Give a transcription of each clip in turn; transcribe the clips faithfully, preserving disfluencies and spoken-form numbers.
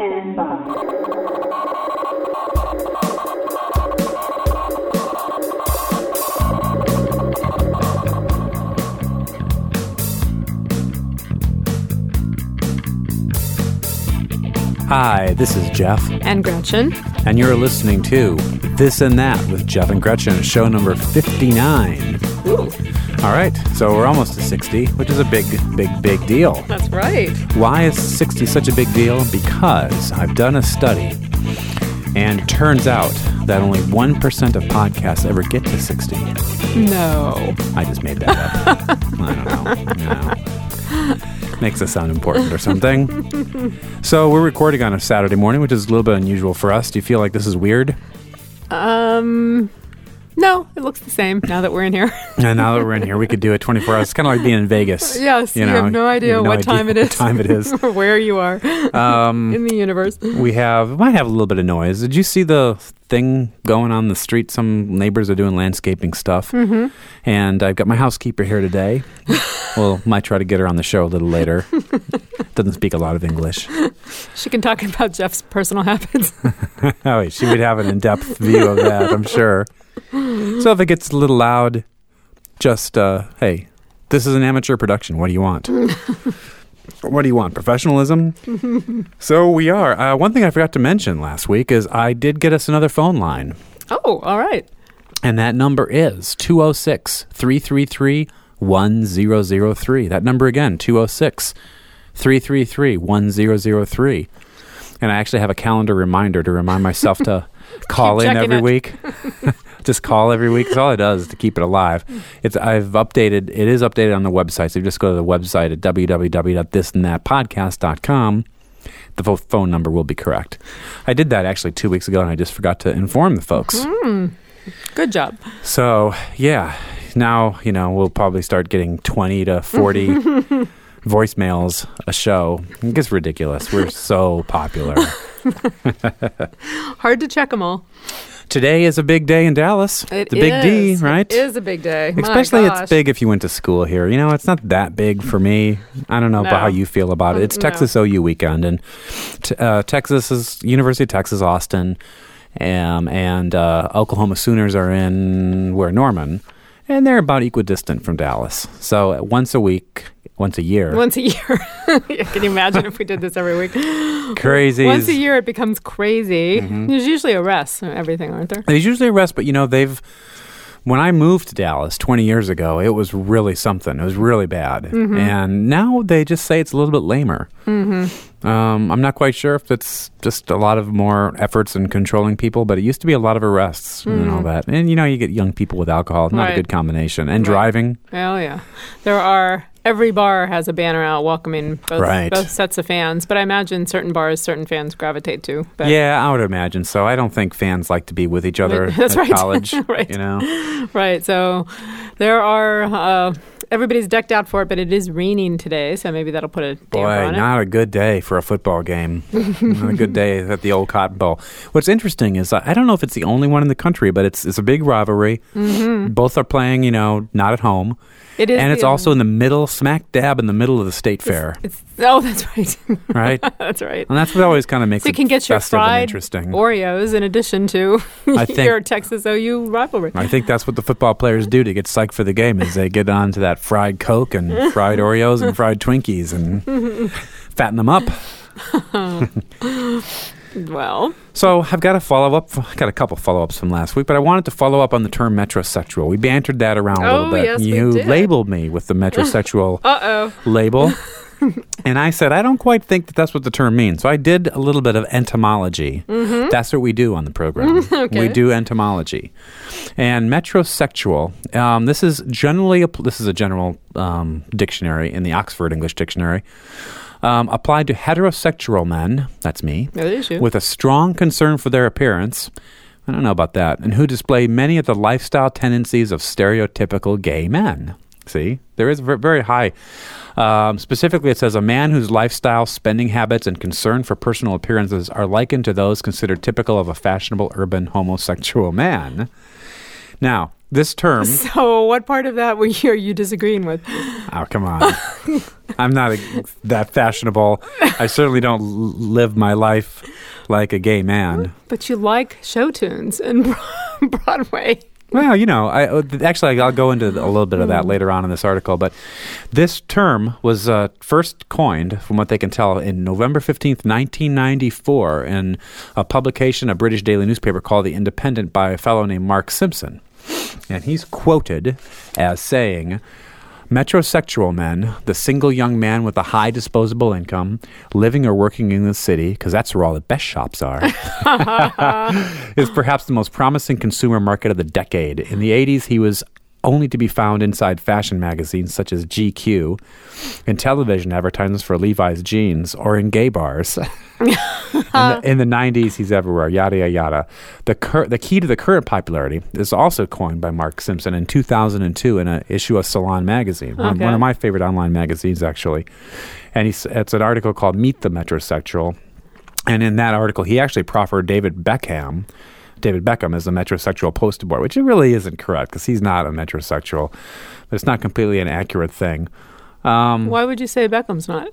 Stand by. Hi, this is Jeff. And Gretchen. And you're listening to This and That with Jeff and Gretchen, show number fifty-nine. Ooh. All right, so we're almost to sixty, which is a big, big, big deal. That's right. Why is sixty such a big deal? Because I've done a study, and it turns out that only one percent of podcasts ever get to sixty. No. I just made that up. I don't know. You know. Makes us sound important or something. So we're recording on a Saturday morning, which is a little bit unusual for us. Do you feel like this is weird? Um, no, it looks the same now that we're in here. And now that we're in here, we could do it twenty-four hours. It's kind of like being in Vegas. Yes, you, know? you have no idea have no what idea time it what is. time it is. Or where you are um, in the universe. We have, we might have a little bit of noise. Did you see the thing going on the street? Some neighbors are doing landscaping stuff. Mm-hmm. And I've got my housekeeper here today. Well, might try to get her on the show a little later. Doesn't speak a lot of English. She can talk about Jeff's personal habits. Oh, wait, she would have an in-depth view of that, I'm sure. So if it gets a little loud, just, uh, hey, this is an amateur production. What do you want? What do you want? Professionalism? So we are. Uh, one thing I forgot to mention last week is I did get us another phone line. Oh, all right. And that number is two oh six, three three three, one oh oh three. That number again, two oh six, three three three, one oh oh three. And I actually have a calendar reminder to remind myself to call in every it. week. Just call every week. That's all it does is to keep it alive. It's I've updated. It is updated on the website. So you just go to the website at w w w dot this and that podcast dot com. The phone number will be correct. I did that actually two weeks ago, and I just forgot to inform the folks. Mm. Good job. So, yeah. Now, you know, we'll probably start getting twenty to forty voicemails a show. It gets ridiculous. We're so popular. Hard to check them all. Today is a big day in Dallas. It the big is. D, right? It is a big day. My Especially gosh. it's big if you went to school here. You know, it's not that big for me. I don't know No. about how you feel about it. It's No. Texas O U weekend, and t- uh, Texas is University of Texas, Austin, um, and uh, Oklahoma Sooners are in, where, Norman, and they're about equidistant from Dallas. So once a week, once a year. Once a year. Can you imagine if we did this every week? Crazy. Once a year, it becomes crazy. Mm-hmm. There's usually arrests and everything, aren't there? There's usually arrests, but you know, they've, when I moved to Dallas twenty years ago, it was really something. It was really bad. Mm-hmm. And now they just say it's a little bit lamer. Mm-hmm. Um, I'm not quite sure if it's just a lot of more efforts in controlling people, but it used to be a lot of arrests mm-hmm. and all that. And, you know, you get young people with alcohol. It's not right. a good combination. And right. driving. Oh, yeah. There are... Every bar has a banner out welcoming both, right. both sets of fans, but I imagine certain bars, certain fans gravitate to. But yeah, I would imagine so. I don't think fans like to be with each other That's at right. college. right. You know, right. So there are. Uh, everybody's decked out for it, but it is raining today, so maybe that'll put a damper Boy, on it. not a good day for a football game. Not a good day at the old Cotton Bowl. What's interesting is I don't know if it's the only one in the country, but it's it's a big rivalry. Mm-hmm. Both are playing, you know, not at home. It is, and it's the, also in the middle, smack dab in the middle of the state it's, fair. It's, oh, that's right. Right? That's right. And that's what always kind of makes so you it can get your festive and fried interesting. Oreos in addition to I think, your Texas O U rivalry. I think that's what the football players do to get psyched for the game is they get on to that fried Coke and fried Oreos and fried Twinkies and fatten them up. Well, so I've got a follow-up. I've got a couple follow-ups from last week, but I wanted to follow up on the term metrosexual. We bantered that around a oh, little bit. Yes, you we did. labeled me with the metrosexual Uh-oh. label, and I said, I don't quite think that that's what the term means. So I did a little bit of entomology. Mm-hmm. That's what we do on the program. Okay. We do entomology. And metrosexual, um, this is generally, a, this is a general um, dictionary in the Oxford English Dictionary. Um, applied to heterosexual men, that's me, That is you. with a strong concern for their appearance, I don't know about that, and who display many of the lifestyle tendencies of stereotypical gay men. See, there is very high. Um, specifically, it says a man whose lifestyle, spending habits, and concern for personal appearances are likened to those considered typical of a fashionable urban homosexual man. Now, this term. So what part of that were you, are you disagreeing with? Oh, come on. I'm not a, that fashionable. I certainly don't l- live my life like a gay man. But you like show tunes and Broadway. Well, you know, I actually I'll go into a little bit of that later on in this article, but this term was uh, first coined, from what they can tell, in November fifteenth, nineteen ninety-four, in a publication, a British daily newspaper called The Independent, by a fellow named Mark Simpson. And he's quoted as saying, "Metrosexual men, the single young man with a high disposable income, living or working in the city, because that's where all the best shops are, is perhaps the most promising consumer market of the decade. In the eighties, he was only to be found inside fashion magazines such as G Q, in television advertisements for Levi's jeans, or in gay bars. in, the, in the nineties, he's everywhere, yada, yada, yada. The, cur- the key to the current popularity is also coined by Mark Simpson in two thousand two in an issue of Salon magazine, one, Okay. one of my favorite online magazines, actually. And he's, it's an article called Meet the Metrosexual. And in that article, he actually proffered David Beckham, David Beckham as a metrosexual poster boy, which it really isn't correct because he's not a metrosexual. But it's not completely an accurate thing. Um, Why would you say Beckham's not?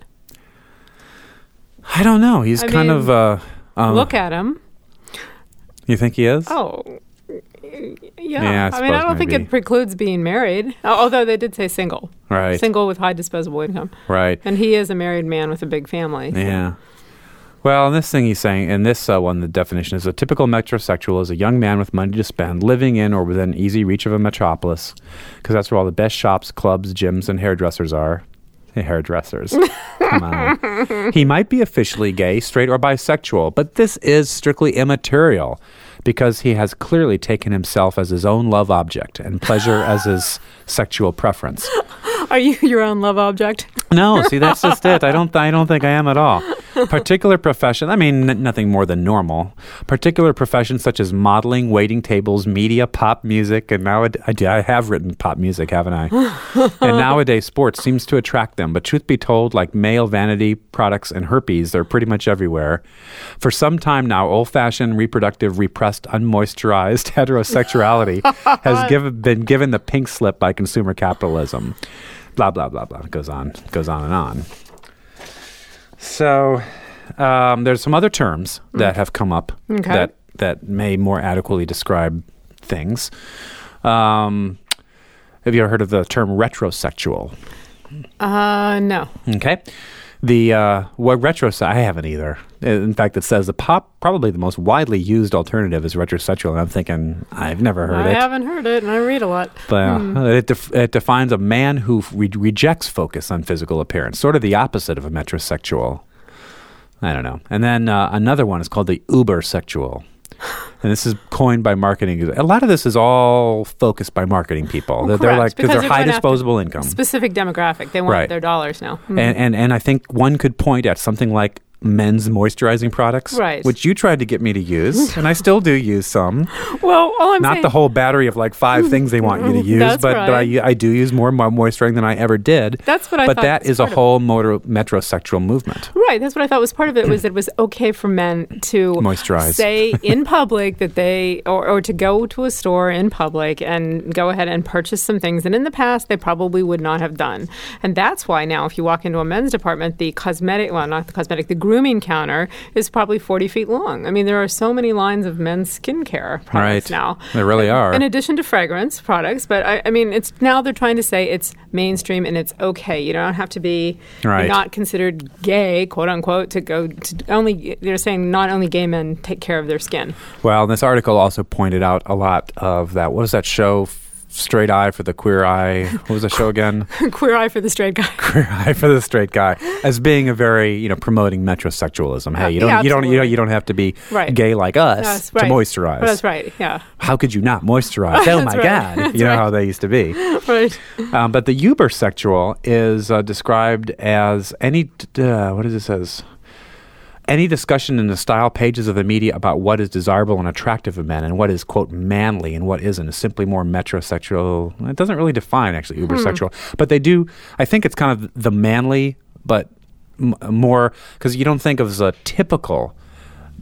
I don't know. He's I kind mean, of... Uh, um, Look at him. You think he is? Oh, yeah. Yeah, I I, mean, I suppose don't think maybe. it precludes being married. Uh, Although they did say single. Right. Single with high disposable income. Right. And he is a married man with a big family. Yeah. Well, in this thing he's saying, in this uh, one, the definition is a typical metrosexual is a young man with money to spend, living in or within easy reach of a metropolis, because that's where all the best shops, clubs, gyms, and hairdressers are. Hey, hairdressers. Come on. He might be officially gay, straight, or bisexual, but this is strictly immaterial, because he has clearly taken himself as his own love object and pleasure as his sexual preference. Are you your own love object? No, see, that's just it. I don't. I don't think I am at all. Particular profession. I mean, n- nothing more than normal. Particular professions such as modeling, waiting tables, media, pop music, and now I, do, I have written pop music, haven't I? And nowadays, sports seems to attract them. But truth be told, like male vanity products and herpes, they're pretty much everywhere. For some time now, old-fashioned, reproductive, repressed, unmoisturized heterosexuality has given, been given the pink slip by consumer capitalism. Blah, blah, blah, blah. It goes on, goes on and on. So um, there's some other terms that have come up Okay. that, that may more adequately describe things. Um, have you ever heard of the term retrosexual? Uh, no. Okay. The uh, what retro? I haven't either. In fact, it says the pop probably the most widely used alternative is retrosexual, and I'm thinking I've never heard I it. haven't heard it, and I read a lot. But uh, it, def- it defines a man who re- rejects focus on physical appearance, sort of the opposite of a metrosexual. I don't know. And then uh, another one is called the ubersexual. And this is coined by marketing. A lot of this is all focused by marketing people. They're, they're Correct, like because because they're they're high going after disposable income. Specific demographic. They want Right. their dollars now. Mhm. And, and and I think one could point at something like men's moisturizing products, Right. which you tried to get me to use, and I still do use some. Well, all I'm Not saying, the whole battery of like five things they want you to use, That's but, but I, right. I do use more mo- moisturizing than I ever did. That's what I But thought that was is a part of it. whole motor, metrosexual movement. Right. That's what I thought was part of it, was that it was okay for men to Moisturize. say in public that they, or, or to go to a store in public and go ahead and purchase some things that in the past they probably would not have done. And that's why now if you walk into a men's department, the cosmetic, well, not the cosmetic, the grooming counter is probably forty feet long. I mean, there are so many lines of men's skincare products Right. now. There really are. In addition to fragrance products, but I, I mean, it's now they're trying to say it's mainstream and it's okay. You don't have to be Right. not considered gay, quote unquote, to go to only. They're saying not only gay men take care of their skin. Well, this article also pointed out a lot of that. What was that show? Straight Eye for the Queer Eye. What was the show again? Queer eye for the straight guy. Queer Eye for the Straight Guy, as being a very, you know, promoting metrosexualism. Hey, you don't, Yeah, you don't, you know, absolutely. you don't have to be Right. gay like us That's to right. moisturize. That's right. Yeah. How could you not moisturize? Oh my right. God! That's You know right. how they used to be. Right. Um, but the ubersexual is uh, described as any. Uh, what does it says? Any discussion in the style pages of the media about what is desirable and attractive of men and what is, quote, manly and what isn't is simply more metrosexual. It doesn't really define, actually, ubersexual. But they do, I think it's kind of the manly, but m- more, because you don't think of as a typical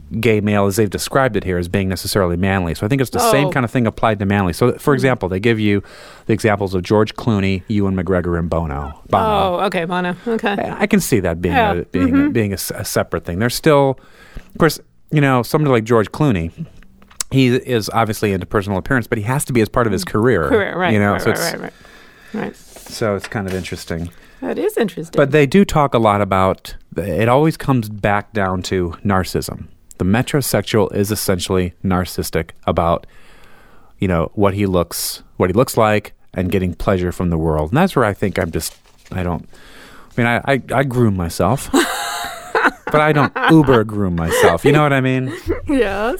gay male as they've described it here as being necessarily manly. So I think it's the Oh. same kind of thing applied to manly. So, for example, they give you the examples of George Clooney, Ewan McGregor, and Bono. Bono. Oh, okay, Bono. Okay. I I can see that being Yeah. a, being a, Mhm. being a, s- a separate thing. There's still, of course, you know, somebody like George Clooney. He is obviously into personal appearance, but he has to be as part of his career. Career, right? You know, right, so right, it's right, right, right. so it's kind of interesting. That is interesting. But they do talk a lot about. It always comes back down to narcissism. The metrosexual is essentially narcissistic about, you know, what he looks, what he looks like, and getting pleasure from the world. And that's where I think I'm just. I don't. I mean, I I, I groom myself. But I don't uber groom myself. You know what I mean? yes.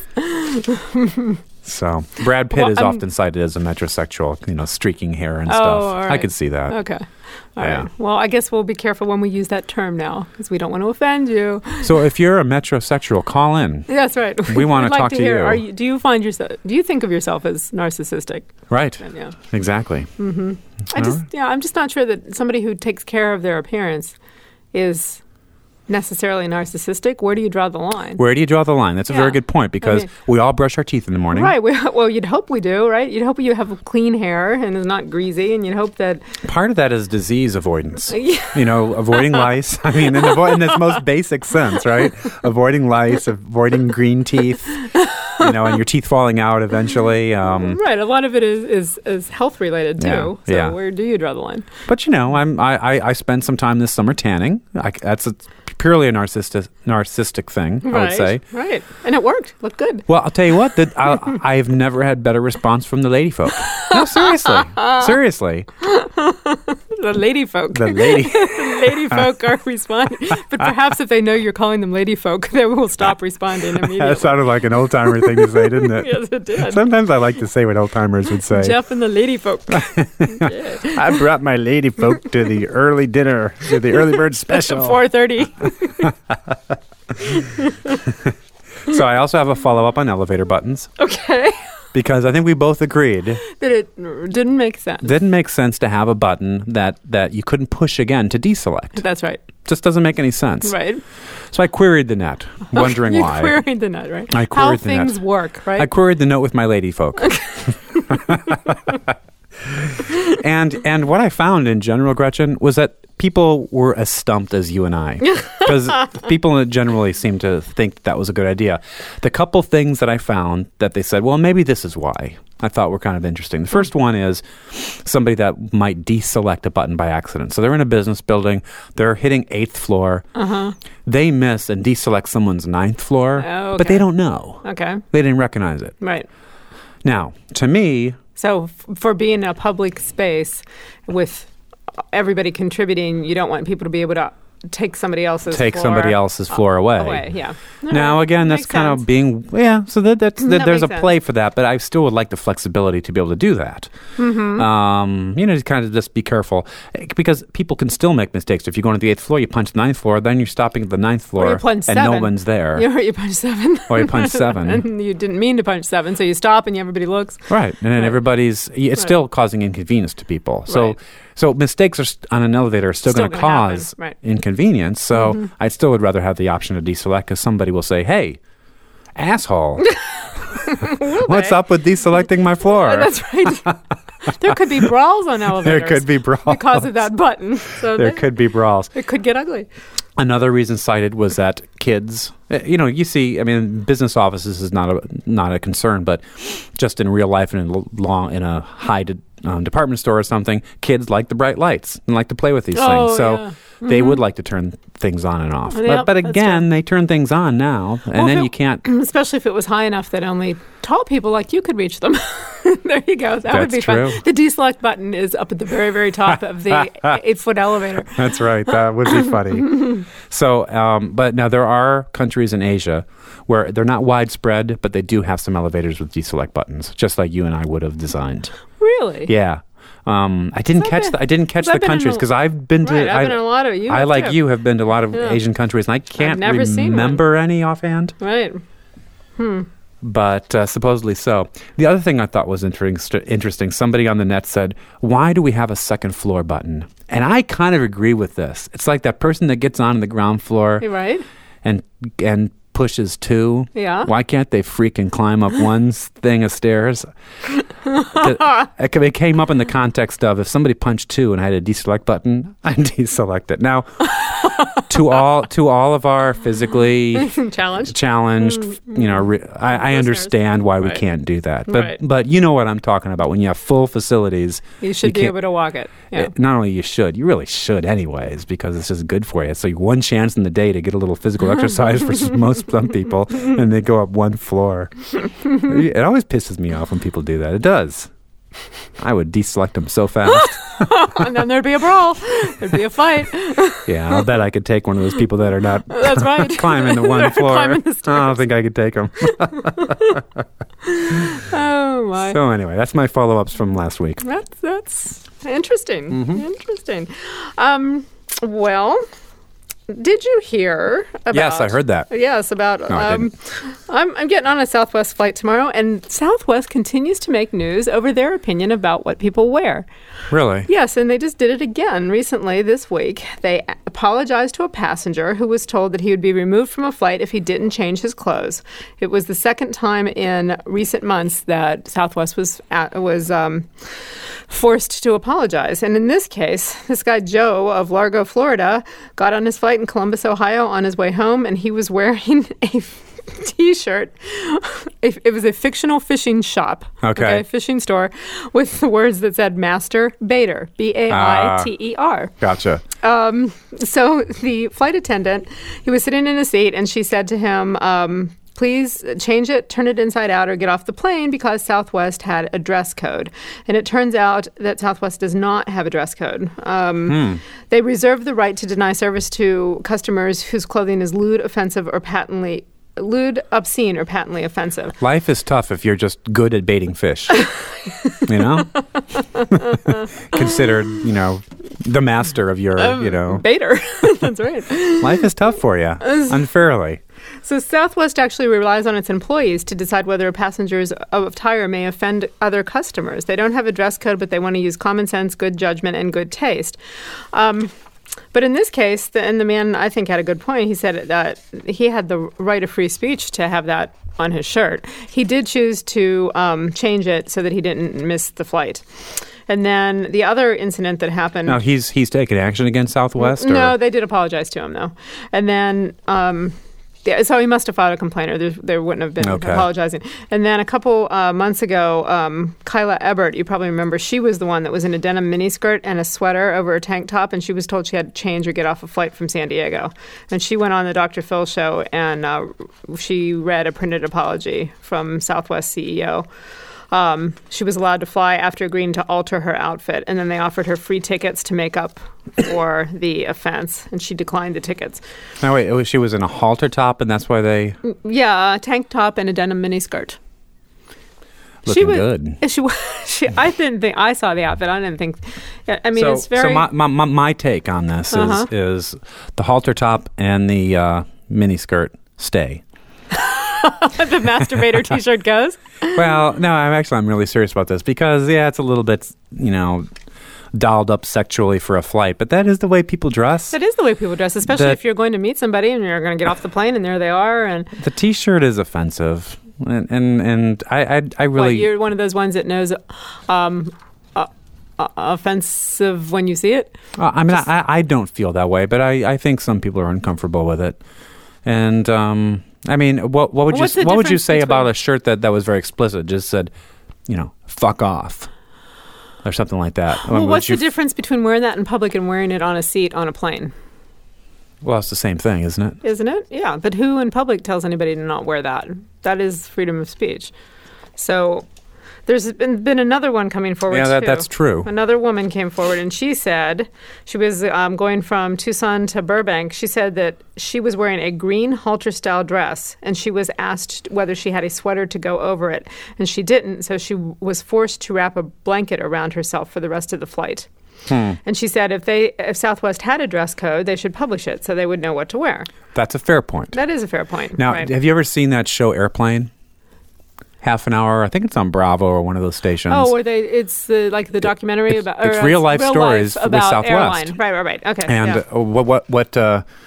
So Brad Pitt Well, is I'm- often cited as a metrosexual, you know, streaking hair and Oh, stuff. all I right. could see that. Okay. All Yeah. right. Well, I guess we'll be careful when we use that term now because we don't want to offend you. So if you're a metrosexual, call in. That's right. We wanna We'd like talk to hear, you. Are you. Do you find yourself? Do you think of yourself as narcissistic? Right. Then, yeah. Exactly. Mm-hmm. I All just, right. yeah, I'm just not sure that somebody who takes care of their appearance is necessarily narcissistic. Where do you draw the line? Where do you draw the line? That's a very Yeah. good point because I mean- we all brush our teeth in the morning. Right. We, well, you'd hope we do, right? You'd hope you have clean hair and is not greasy, and you'd hope that. Part of that is disease avoidance. Yeah. You know, avoiding lice. I mean, in, avo- in its most basic sense, right? Avoiding lice, avoiding green teeth, you know, and your teeth falling out eventually. Um, Right. A lot of it is is, is health related too. Yeah, So yeah. where do you draw the line? But you know, I'm I, I, I spent some time this summer tanning. I, that's a, purely a narcissistic narcissistic thing, I would right. say. Right. And it worked. Looked good. Well, I'll tell you what. That I, I've never had better response from the lady folk. No, seriously, seriously, The lady folk. the lady. The lady folk are responding. But perhaps if they know you're calling them lady folk, they will stop responding immediately. That sounded like an old timer thing to say, didn't it? Yes, it did. Sometimes I like to say what old timers would say. Jeff and the lady folk. Yeah. I brought my lady folk to the early dinner, to the early bird special. four thirty. So I also have a follow up on elevator buttons Okay. because I think we both agreed That it didn't make sense. didn't make sense to have a button that, that you couldn't push again to deselect. That's right. Just doesn't make any sense. Right. So I queried the net, wondering you why. queried the net, right? I How queried the net. things work, right? I queried the note with my lady folk. and and what I found in general, Gretchen, was that people were as stumped as you and I. Because people generally seem to think that was a good idea. The couple things that I found that they said, well, maybe this is why, I thought were kind of interesting. The first one is somebody that might deselect a button by accident. So they're in a business building. They're hitting eighth floor. Uh-huh. They miss and deselect someone's ninth floor, Oh, but they okay. don't know. Okay. They didn't recognize it. Right. Now, to me, So f- for being a public space with everybody contributing, you don't want people to be able to take somebody else's take floor somebody else's floor away. away. Yeah. Now, again, that's Makes kind sense. of being, yeah, so that, that's, that, That there's a makes play for that, but I still would like the flexibility to be able to do that. Mm-hmm. Um, you know, to kind of just be careful eh, because people can still make mistakes. If you go into the eighth floor, you punch the ninth floor, then you're stopping at the ninth floor Or you punch and no seven. one's there. You, you punch seven. Or you punch seven. And you didn't mean to punch seven, so you stop and everybody looks. Right. And then Right. everybody's, it's Right. still causing inconvenience to people. So, Right. so mistakes are st- on an elevator are still, Still going to gonna happen. cause Right. inconvenience. So Mhm. I still would rather have the option to deselect because somebody will say, hey, asshole, what's they? up with deselecting my floor? Oh, that's right. There could be brawls on elevators. There could be brawls. because of that button. So There that- could be brawls. it could get ugly. Another reason cited was that kids, eh, you know, you see, I mean, business offices is not a not a concern, but just in real life and in a long in a high de, um, department store or something, kids like the bright lights and like to play with these Oh, things. So yeah. they Mhm. would like to turn things on and off. Yep, but but that's again, they turn things on now, and Well, then if it- you can't. Especially if it was high enough that only tall people like you could reach them. There you go. That would That's be true. fun. The deselect button is up at the very, very top of the eight-foot elevator. That's right. That would be funny. So, um, but now there are countries in Asia where they're not widespread, but they do have some elevators with deselect buttons, just like you and I would have designed. Really? Yeah. Um, I didn't I've catch been- the I didn't catch 'cause the I've been in countries a- because I've been to Right. I've I, been in a lot of you. I have like too. you have been to a lot of Yeah. Asian countries and I can't never seen one. remember any offhand, Right. Hmm. but uh, supposedly so. The other thing I thought was interesting, interesting. Somebody on the net said, "Why do we have a second floor button?" And I kind of agree with this. It's like that person that gets on the ground floor You're right. and and pushes two. Yeah. Why can't they freaking climb up one thing of stairs? It it came up in the context of if somebody punched two and I had a deselect button, I'd deselect it. Now, to all to all of our physically challenged, challenged, you know, re- I, I understand why right. we can't do that. But right. but you know what I'm talking about. When you have full facilities, you should you be able to walk it. Yeah. It, not only you should, you really should anyways, because it's just good for you. It's like one chance in the day to get a little physical exercise for s- most some people, and they go up one floor. It always pisses me off when people do that. It does. I would deselect them so fast. And then there'd be a brawl. There'd be a fight. Yeah, I'll bet I could take one of those people that are not That's right. climbing the one floor. Climbing the I don't think I could take them. Oh, my. So anyway, that's my follow-ups from last week. That's, that's interesting. Mm-hmm. Interesting. Um, well... Did you hear about... Yes, I heard that. Yes, about... No, I um, I'm, I'm getting on a Southwest flight tomorrow, and Southwest continues to make news over their opinion about what people wear. Really? Yes, and they just did it again recently this week. They apologized to a passenger who was told that he would be removed from a flight if he didn't change his clothes. It was the second time in recent months that Southwest was at, was um, forced to apologize. And in this case, this guy Joe of Largo, Florida, got on his flight in Columbus, Ohio on his way home, and he was wearing a T-shirt. It was a fictional fishing shop, okay. okay, fishing store, with the words that said "Master Baiter," B A I T E R. Uh, gotcha. Um, so the flight attendant, he was sitting in a seat, and she said to him, um, please change it, turn it inside out, or get off the plane, because Southwest had a dress code. And it turns out that Southwest does not have a dress code. Um, hmm. They reserve the right to deny service to customers whose clothing is lewd, offensive, or patently lewd, obscene, or patently offensive. Life is tough if you're just good at baiting fish. You know? Considered, you know, the master of your, um, you know. Baiter. That's right. Life is tough for you, unfairly. So Southwest actually relies on its employees to decide whether a passenger's attire may offend other customers. They don't have a dress code, but they want to use common sense, good judgment, and good taste. Um, but in this case, the, and the man, I think, had a good point. He said that he had the right of free speech to have that on his shirt. He did choose to um, change it so that he didn't miss the flight. And then the other incident that happened... Now, he's he's taken action against Southwest? No, or? they did apologize to him, though. And then... Um, Yeah, so he must have filed a complaint, or there, there wouldn't have been okay. apologizing. And then a couple uh, months ago, um, Kyla Ebert, you probably remember, she was the one that was in a denim miniskirt and a sweater over a tank top, and she was told she had to change or get off a flight from San Diego. And she went on the Doctor Phil show, and uh, she read a printed apology from Southwest C E O. Um, she was allowed to fly after agreeing to alter her outfit, and then they offered her free tickets to make up for the offense, and she declined the tickets. Now, wait, was, she was in a halter top, and that's why they... Yeah, a tank top and a denim miniskirt. Looking she was, good. She, she, I didn't think... I saw the outfit. I didn't think... I mean, so, it's very... So my, my, my, my take on this uh-huh. is, is the halter top and the uh, miniskirt stay. The masturbator T-shirt goes? Well, no, I'm actually I'm really serious about this because yeah, it's a little bit, you know, dolled up sexually for a flight, but that is the way people dress. That is the way people dress, especially the, if you're going to meet somebody and you're going to get off the plane and there they are. And the T-shirt is offensive, and and, and I, I I really what, you're one of those ones that knows. Um, uh, uh, offensive when you see it. Uh, I mean, Just, I I don't feel that way, but I I think some people are uncomfortable with it, and um. I mean, what what would What's you what would you say between... about a shirt that, that was very explicit, just said, you know, fuck off, or something like that? Well, what's you... the difference between wearing that in public and wearing it on a seat on a plane? Well, it's the same thing, isn't it? Isn't it? Yeah, but who in public tells anybody to not wear that? That is freedom of speech. So there's been, been another one coming forward, yeah, that, too. that's true. Another woman came forward, and she said, she was um, going from Tucson to Burbank. She said that she was wearing a green halter-style dress, and she was asked whether she had a sweater to go over it, and she didn't, so she was forced to wrap a blanket around herself for the rest of the flight. Hmm. And she said if they if Southwest had a dress code, they should publish it so they would know what to wear. That's a fair point. That is a fair point. Now, right. Have you ever seen that show Airplane? Half an hour. I think it's on Bravo or one of those stations. Oh, where they? It's the like the documentary it's, about. It's or real life real stories life with about Southwest. Airline. Right, right, right. Okay. And yeah. uh, what what what uh,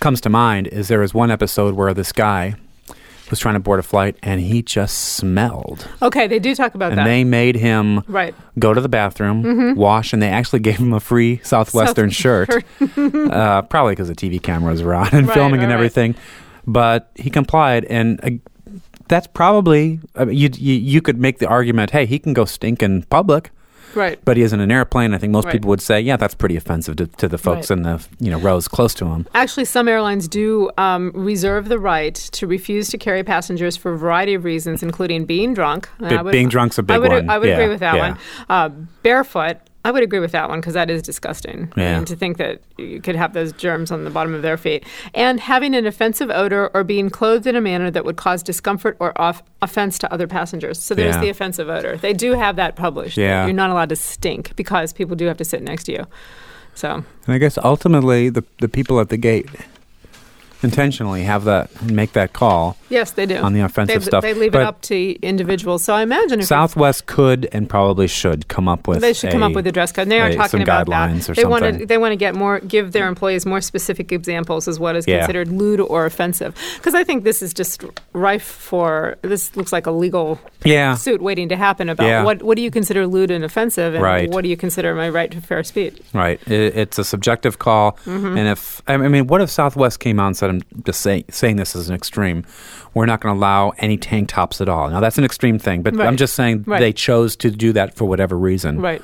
comes to mind is there was one episode where this guy was trying to board a flight and he just smelled. Okay, they do talk about and that. And they made him right. go to the bathroom, mm-hmm. wash, and they actually gave him a free Southwestern South- shirt. uh, probably because the T V cameras were on and right, filming right, and everything. Right. But he complied, and uh, that's probably, I mean, you, you you could make the argument, hey, he can go stink in public. Right. But he is in an airplane. I think most right. people would say, yeah, that's pretty offensive to, to the folks right. in the you know rows close to him. Actually, some airlines do um, reserve the right to refuse to carry passengers for a variety of reasons, including being drunk. Be- would, being drunk's a big I would, one. I would yeah. agree with that yeah. one. Uh, barefoot. I would agree with that one because that is disgusting. Yeah. And to think that you could have those germs on the bottom of their feet. And having an offensive odor or being clothed in a manner that would cause discomfort or off- offense to other passengers. So there's yeah. the offensive odor. They do have that published. Yeah. You're not allowed to stink because people do have to sit next to you. So. And I guess ultimately the the people at the gate intentionally have that, make that call. Yes, they do. On the offensive they, stuff. They leave but it up to individuals. So I imagine if Southwest could and probably should come up with they should a, come up with a dress code. And they are a, talking some about guidelines that. Or they want something. to they want to get more, give their employees more specific examples as what is yeah. considered lewd or offensive. Because I think this is just rife for, this looks like a legal yeah. suit waiting to happen about yeah. what what do you consider lewd and offensive, and right. what do you consider my right to fair speech. Right. It, it's a subjective call. Mm-hmm. And if, I mean, what if Southwest came out and said, I'm just say, saying this as an extreme, we're not going to allow any tank tops at all. Now, that's an extreme thing, but right. I'm just saying right. they chose to do that for whatever reason. Right.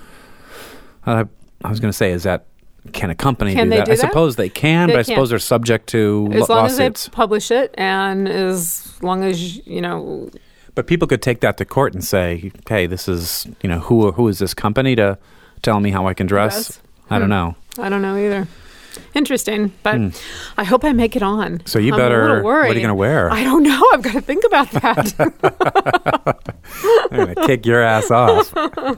Uh, I was going to say, is that, can a company can do they that? do I that? suppose they can, they but I can. suppose they're subject to as lo- long lawsuits. as they publish it, and as long as, you know... But people could take that to court and say, hey, this is, you know, who who is this company to tell me how I can dress? dress? I don't hmm. know. I don't know either. Interesting, but mm. I hope I make it on. So you I'm better, a little worried. what are you going to wear? I don't know. I've got to think about that. I'm going to kick your ass off.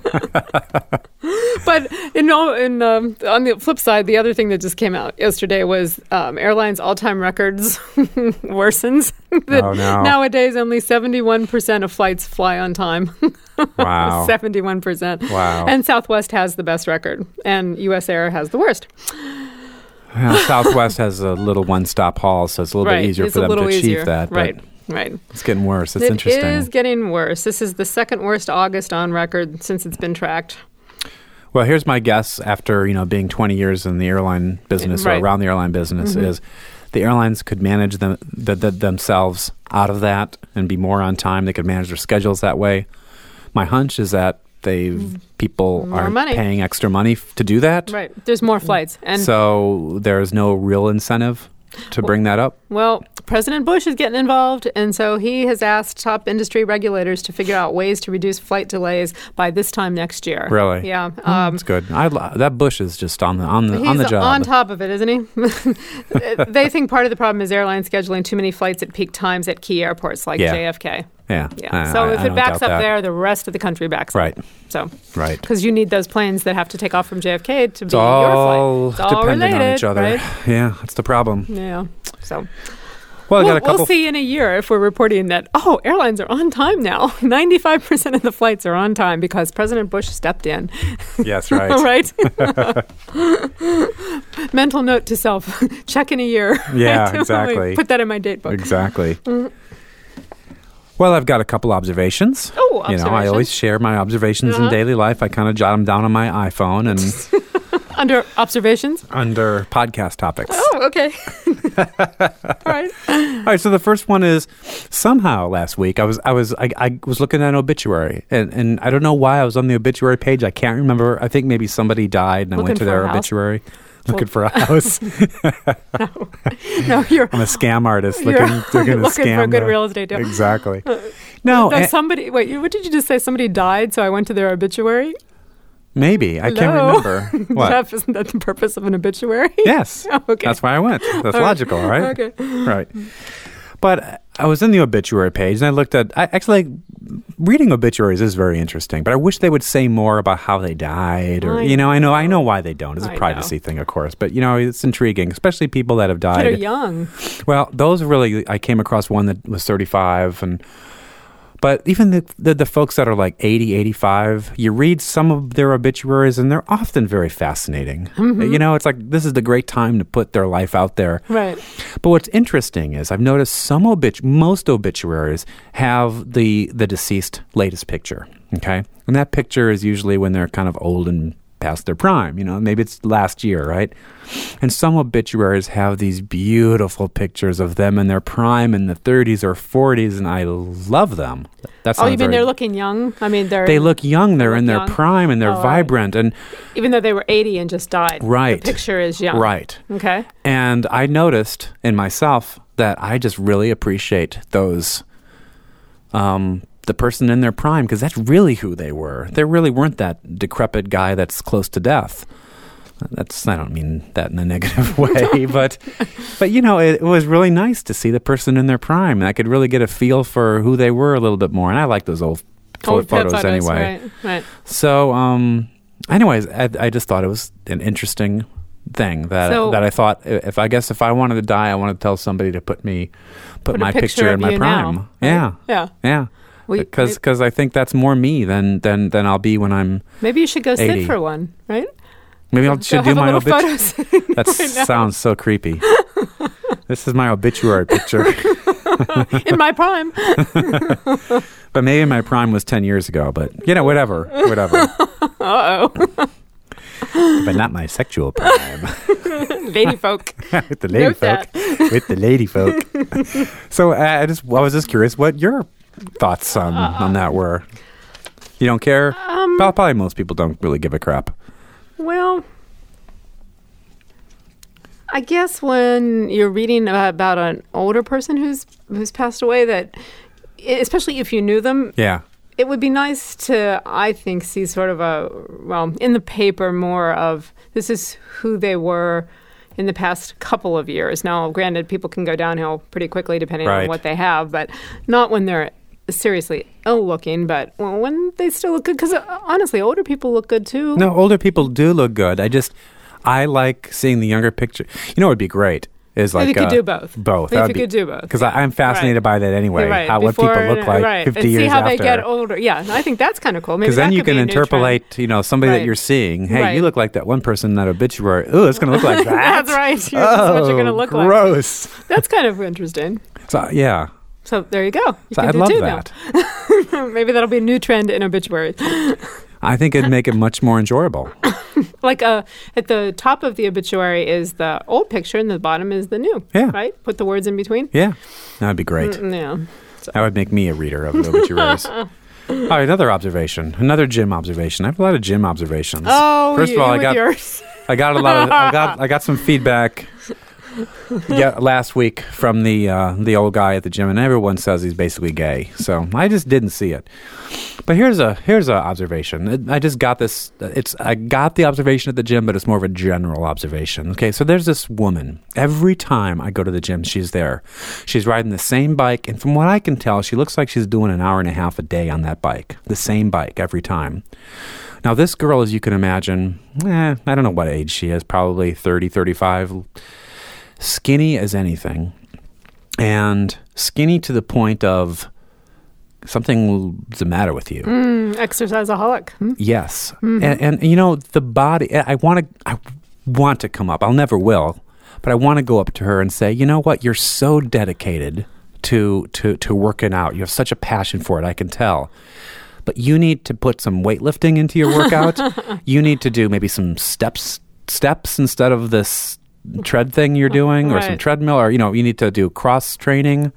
But you know, in, um, on the flip side, the other thing that just came out yesterday was um, airlines' all-time records worsens. That oh, no. Nowadays, only seventy-one percent of flights fly on time. Wow. seventy-one percent. Wow. And Southwest has the best record, and U S Air has the worst. Well, Southwest has a little one-stop haul, so it's a little right. bit easier it's for them to achieve easier. that. Right. But right. it's getting worse. It's it interesting. It is getting worse. This is the second worst August on record since it's been tracked. Well, here's my guess after, you know, being twenty years in the airline business right. or around the airline business mm-hmm. is the airlines could manage them, the, the, themselves out of that and be more on time. They could manage their schedules that way. My hunch is that they people more are money. paying extra money f- to do that. Right. There's more flights. And so there's no real incentive to bring that up. Well, President Bush is getting involved, and so he has asked top industry regulators to figure out ways to reduce flight delays by this time next year. Really? Yeah. Oh, Um, that's good. I, that Bush is just on the on the He's on the job. on top of it, isn't he? They think part of the problem is airlines scheduling too many flights at peak times at key airports like Yeah. J F K. Yeah. Yeah. I- so I- if I it don't backs doubt up that. there, the rest of the country backs Right. up. So Right. because you need those planes that have to take off from J F K to It's be all your flight. It's all dependent related, on each other. right? Yeah, that's the problem. Yeah. So. Well, I got We'll, a couple. we'll see in a year if we're reporting that, oh, airlines are on time now. ninety-five percent of the flights are on time because President Bush stepped in. Yes, right. right? Mental note to self. Check in a year. Yeah, Right? exactly. Put that in my date book. Exactly. Mm-hmm. Well, I've got a couple observations. Oh, You know, I observations. always share my observations Uh-huh. in daily life. I kind of jot them down on my iPhone and Under observations? under podcast topics. Oh, okay. All right. All right, so the first one is somehow last week I was I was I, I was looking at an obituary and, and I don't know why I was on the obituary page. I can't remember. I think maybe somebody died and I Looking went to for their a house? obituary looking Well- for a house. No, no you're, I'm a scam artist you're looking looking to looking scam for a good the- real estate deal. Exactly. No, No, and- somebody, wait, you- what did you just say? Somebody died, so I went to their obituary? maybe I can't Hello? remember. What? Jeff, isn't that the purpose of an obituary? Yes. Oh, okay. That's why I went. That's logical, right? Okay. Right. But I was in the obituary page and I looked at, I actually, reading obituaries is very interesting, but I wish they would say more about how they died or, I you know, I know, I know why they don't. It's a I privacy thing, of course, but, you know, it's intriguing, especially people that have That are died. young. Well, those really, I came across one that was thirty-five and But even the, the the folks that are like eighty, eighty-five, you read some of their obituaries and they're often very fascinating. Mm-hmm. You know, it's like this is the great time to put their life out there. Right. But what's interesting is I've noticed some obit most obituaries have the the deceased latest picture. Okay, and that picture is usually when they're kind of old and past their prime. You know, maybe it's last year, right? And some obituaries have these beautiful pictures of them in their prime in the thirties or forties, and I love them. That's oh, you mean they're looking young? I mean, they're they look young. They're they in their young. prime and they're oh, vibrant, right. and even though they were eighty and just died, right? The picture is young, right? Okay. And I noticed in myself that I just really appreciate those. Um, the person in their prime, because that's really who they were. They really weren't that decrepit guy that's close to death. That's I don't mean that in a negative way, but but you know, it, it was really nice to see the person in their prime. And I could really get a feel for who they were a little bit more. And I like those old, old photos, photos anyway. Right, right. So, um, anyways, I, I just thought it was an interesting thing that so, that I thought if I guess if I wanted to die, I wanted to tell somebody to put me put, put my picture, picture in my prime. Now, yeah, right? yeah, yeah. Because because I think that's more me than, than, than I'll be when I'm maybe you should go eighty. Sit for one, right? Maybe I should do my obituary. That right sounds so creepy. This is my obituary picture. In my prime. But maybe my prime was ten years ago. But, you know, whatever. Whatever. Uh-oh. But not my sexual prime. Lady folk. With the lady Note folk. that. With the lady folk. So uh, I just I was just curious what your thoughts on, uh, on that were. You don't care? Um, Probably most people don't really give a crap. Well, I guess when you're reading about an older person who's who's passed away, that especially if you knew them, yeah, it would be nice to, I think, see sort of a, well, in the paper more of this is who they were in the past couple of years. Now, granted, people can go downhill pretty quickly depending right. on what they have, but not when they're seriously ill looking, but well, when they still look good, because uh, honestly, older people look good too. No, older people do look good. I just, I like seeing the younger picture. You know what would be great is like if you could uh, do both. Both. If you could do both. Because I'm fascinated right. by that anyway, right. how Before, what people look like right. fifty and years see how after. they get older. Yeah, and I think that's kind of cool. Because then that you could can be a new interpolate, trend. you know, somebody right. that you're seeing. Hey, right. you look like that one person in that obituary. Ooh, it's going to look like that. That's right. You're, oh, that's what you're going to look gross. like. Gross. That's kind of interesting. So yeah. So there you go. You so can I do love two that. now. Maybe that'll be a new trend in obituaries. I think it'd make it much more enjoyable. Like uh, at the top of the obituary is the old picture, and the bottom is the new. Yeah. Right? Put the words in between. Yeah. That'd be great. Mm, yeah. So. That would make me a reader of the obituaries. All right, another observation. Another gym observation. I have a lot of gym observations. Oh, First you, of all, I with got yours. I got a lot of I got I got some feedback yeah, last week from the uh, the old guy at the gym, and everyone says he's basically gay. So I just didn't see it. But here's a here's a observation. I just got this. It's I got the observation at the gym, but it's more of a general observation. Okay, so there's this woman. Every time I go to the gym, she's there. She's riding the same bike, and from what I can tell, she looks like she's doing an hour and a half a day on that bike. The same bike every time. Now, this girl, as you can imagine, eh, I don't know what age she is, probably thirty, thirty-five, skinny as anything, and skinny to the point of something's the matter with you. Mm, exerciseaholic. Hmm? Yes. Mm-hmm. And, and, you know, the body, I want to, I want to come up. I'll never will, but I want to go up to her and say, you know what? You're so dedicated to, to, to working out. You have such a passion for it, I can tell. But you need to put some weightlifting into your workout. You need to do maybe some steps steps instead of this tread thing you're doing, or right. some treadmill, or, you know, you need to do cross training.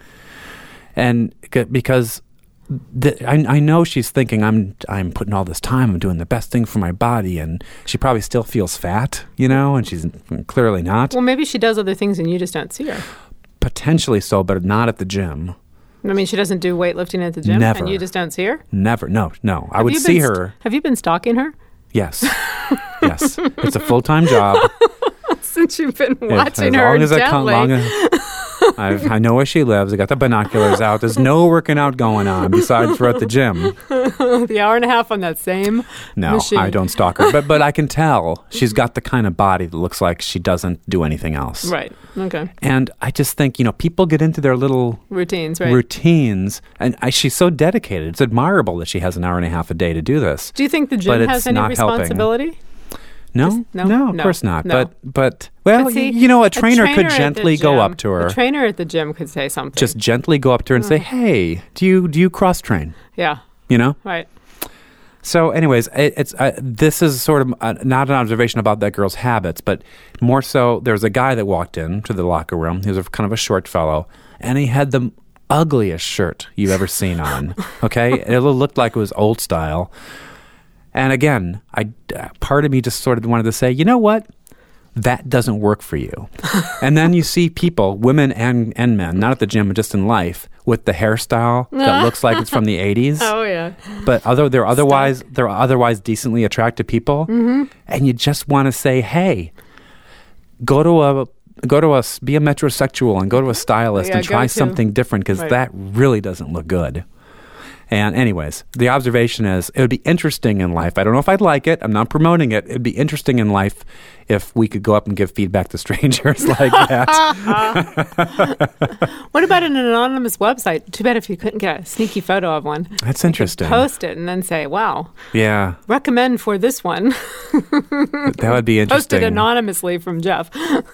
And because the, I, I know she's thinking, I'm I'm putting all this time, I'm doing the best thing for my body, and she probably still feels fat, you know, and she's clearly not. Well, maybe she does other things and you just don't see her. Potentially so, but not at the gym. I mean, she doesn't do weightlifting at the gym? Never. And you just don't see her? Never. No, no. Have I would you see been st- her. Have you been stalking her? Yes. Yes. It's a full-time job. Since you've been If- watching as her long as I come, intently. long as, I've, I know where she lives. I got the binoculars out. There's no working out going on besides we're at the gym. The hour and a half on that same No, machine. I don't stalk her. But, but I can tell she's got the kind of body that looks like she doesn't do anything else. Right. Okay. And I just think, you know, people get into their little Routines, right? routines. And I, she's so dedicated. It's admirable that she has an hour and a half a day to do this. Do you think the But gym it's has any not helping. responsibility? No, Just- no? no, of No, course not. no. But, but well, But see, you know, a trainer, could at the gently go gym- up to her. A trainer at the gym could say something. Just gently go up to her and say, "Hey, do you do you cross train?" yeah, You know. right. So, anyways, it, it's uh, this is sort of uh, not an observation about that girl's habits, but more so. There's a guy that walked into the locker room. He was a, kind of a short fellow, and he had the ugliest shirt you've ever seen on. Okay, it looked like it was old style. And again, I part of me just sort of wanted to say, you know what? That doesn't work for you. And then you see people, women and, and men, not at the gym, but just in life, with the hairstyle that looks like it's from the eighties. Oh yeah. But other they're otherwise they're otherwise decently attractive people, Mm-hmm. and you just want to say, hey, go to a go to a be a metrosexual and go to a stylist Yeah, and go try to- something different because Right. that really doesn't look good. And anyways, the observation is it would be interesting in life. I don't know if I'd like it. I'm not promoting it. It'd be interesting in life if we could go up and give feedback to strangers like that. What about an anonymous website? Too bad if you couldn't get a sneaky photo of one. That's You could interesting. Post it and then say, "Wow, Yeah, recommend for this one." that would be interesting. Posted anonymously from Jeff.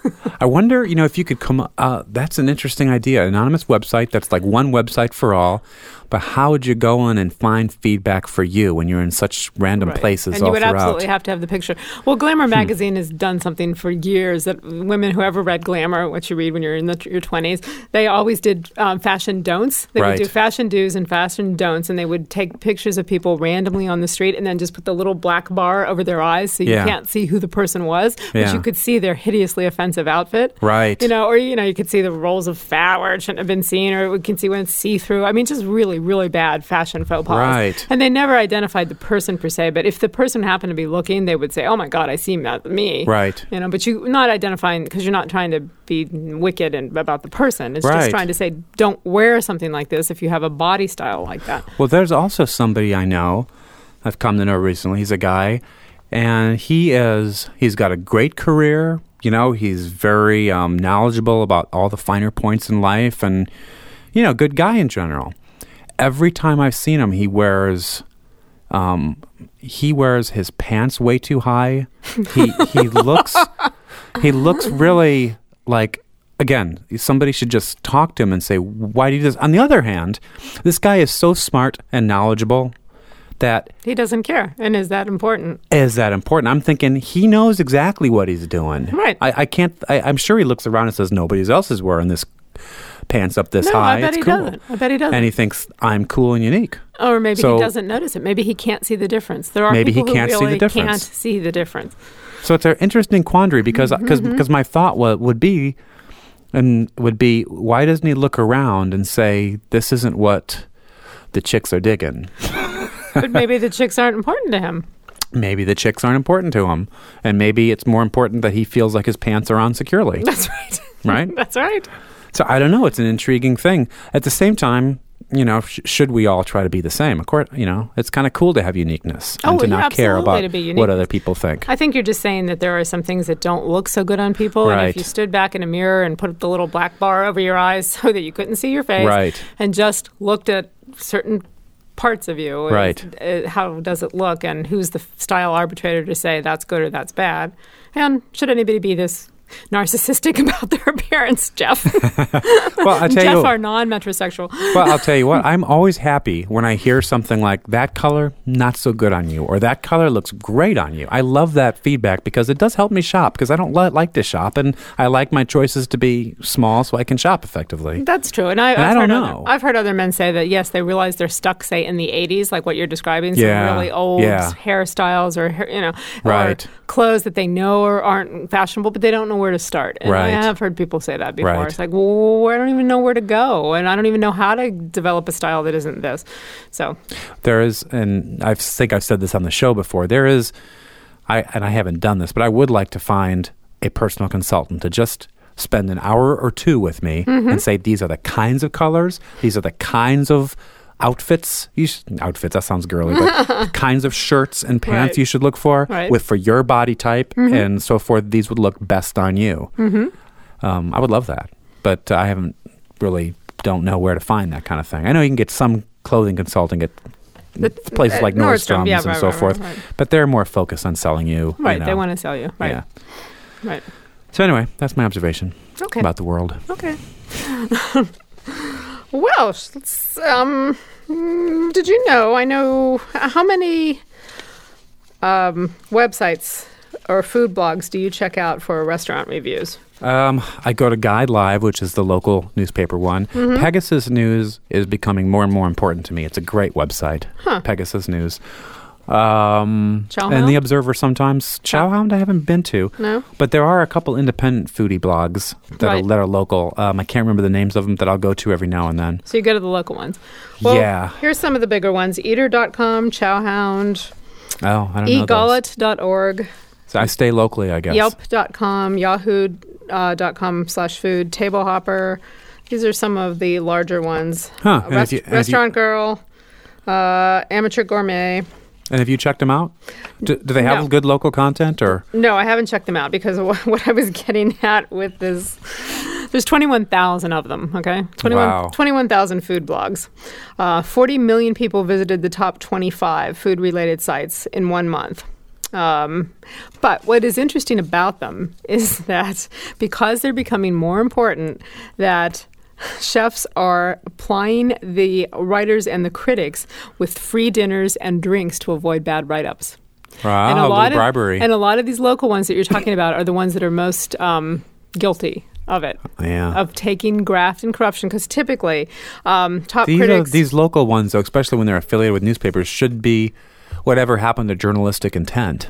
I wonder, you know, if you could come. Uh, that's an interesting idea. Anonymous website. That's like one website for all. But how would you go in and find feedback for you when you're in such random Right. places and all you would throughout? absolutely have to have the picture. Well, Glamour magazine has done something for years that women who ever read Glamour, what you read when you're in the, your twenties, they always did um, fashion don'ts. They Right. would do fashion do's and fashion don'ts, and they would take pictures of people randomly on the street and then just put the little black bar over their eyes so you Yeah. can't see who the person was, but Yeah. you could see their hideously offensive outfit. Right. You know, or you know, you could see the rolls of fat where it shouldn't have been seen, or we can see when it's see-through. I mean, just really, really bad fashion faux pas. Right. And they never identified the person per se, but if the person happened to be looking, they would say, "Oh my God, I see that me." Right. You know, but you not identifying because you're not trying to be wicked and about the person. It's Right. just trying to say, don't wear something like this if you have a body style like that. Well, there's also somebody I know. I've come to know recently. He's a guy, and he is. He's got a great career. You know, he's very um, knowledgeable about all the finer points in life, and you know, good guy in general. Every time I've seen him, he wears um, he wears his pants way too high. He he looks he looks really like, again, somebody should just talk to him and say, why do you do this? On the other hand, this guy is so smart and knowledgeable that He doesn't care, and is that important? is that important? I'm thinking he knows exactly what he's doing. Right. I, I can't. I, I'm sure he looks around and says nobody else is wearing this pants up this No, high. I bet it's he cool. doesn't. I bet he doesn't. And he thinks I'm cool and unique. Or maybe So- he doesn't notice it. Maybe he can't see the difference. There are Maybe he people can't who see the really difference. can't see the difference. So it's an interesting quandary because because Mm-hmm. because my thought wa- would be and would be why doesn't he look around and say this isn't what the chicks are digging? But maybe the chicks aren't important to him. Maybe the chicks aren't important to him, and maybe it's more important that he feels like his pants are on securely. That's right. Right? That's right. So I don't know. It's an intriguing thing. At the same time, you know, sh- should we all try to be the same? Of course, you know, it's kind of cool to have uniqueness and Oh, to yeah, not care absolutely, about to be unique. what other people think. I think you're just saying that there are some things that don't look so good on people. And Right. if you stood back in a mirror and put the little black bar over your eyes so that you couldn't see your face, Right. and just looked at certain parts of you, is- Right. uh, how does it look, and who's the style arbitrator to say that's good or that's bad? And should anybody be this narcissistic about their appearance, Jeff? Well, I tell Jeff, you, our non-metrosexual. well, I'll tell you what. I'm always happy when I hear something like that color not so good on you, or that color looks great on you. I love that feedback because it does help me shop because I don't li- like to shop, and I like my choices to be small so I can shop effectively. That's true, and, I, And I've I don't heard know. Other, I've heard other men say that yes, they realize they're stuck, say, in the eighties, like what you're describing, some Yeah, really old yeah. hairstyles or hair- you know, Right. or clothes that they know are, aren't fashionable, but they don't know where to start. And Right. I have heard people say that before. Right. It's like, well, I don't even know where to go, and I don't even know how to develop a style that isn't this. So, There is, and I think I've said this on the show before, there is, I and I haven't done this, but I would like to find a personal consultant to just spend an hour or two with me Mm-hmm. and say, these are the kinds of colors, these are the kinds of outfits, you should, outfits, that sounds girly, but the kinds of shirts and pants Right. you should look for Right. with for your body type Mm-hmm. and so forth, these would look best on you. Mm-hmm. Um, I would love that, but I haven't really, don't know where to find that kind of thing. I know you can get some clothing consulting at The- places uh, like Nordstrom, Nordstrom's yeah, and right, so right, forth, right, right. but they're more focused on selling you. Right, you know. they want to sell you. Right, Yeah. right. So anyway, that's my observation Okay. about the world. Okay. Well, let's, um, mm, did you know? I know how many um, websites or food blogs do you check out for restaurant reviews? Um, I go to Guide Live, which is the local newspaper one. Mm-hmm. Pegasus News is becoming more and more important to me. It's a great website, Huh. Pegasus News. Um, Chowhound? and the Observer sometimes. Chowhound I haven't been to, No? but there are a couple independent foodie blogs that, Right. are, that are local. Um, I can't remember the names of them that I'll go to every now and then. So you go to the local ones. Well, Yeah. here's some of the bigger ones. Eater dot com, Chowhound, Oh, I don't know those. egullet dot org, So I stay locally, I guess. yelp dot com, yahoo dot com slash food, Table Hopper. These are some of the larger ones. Huh. Uh, And Rest- if you- and if you- Restaurant Girl, uh, Amateur Gourmet. And have you checked them out? Do, do they have No. good local content or? No, I haven't checked them out because of what, what I was getting at with this. There's twenty-one thousand of them, okay? twenty-one Wow. twenty-one thousand food blogs. Uh, forty million people visited the top twenty-five food-related sites in one month. Um, but what is interesting about them is that because they're becoming more important, that chefs are applying the writers and the critics with free dinners and drinks to avoid bad write-ups. Wow, and a a lot little of bribery. and a lot of these local ones that you're talking about are the ones that are most um, guilty of it, yeah. of taking graft and corruption. Because typically, um, top These, are, critics. these local ones, though, especially when they're affiliated with newspapers, should be whatever happened to journalistic intent.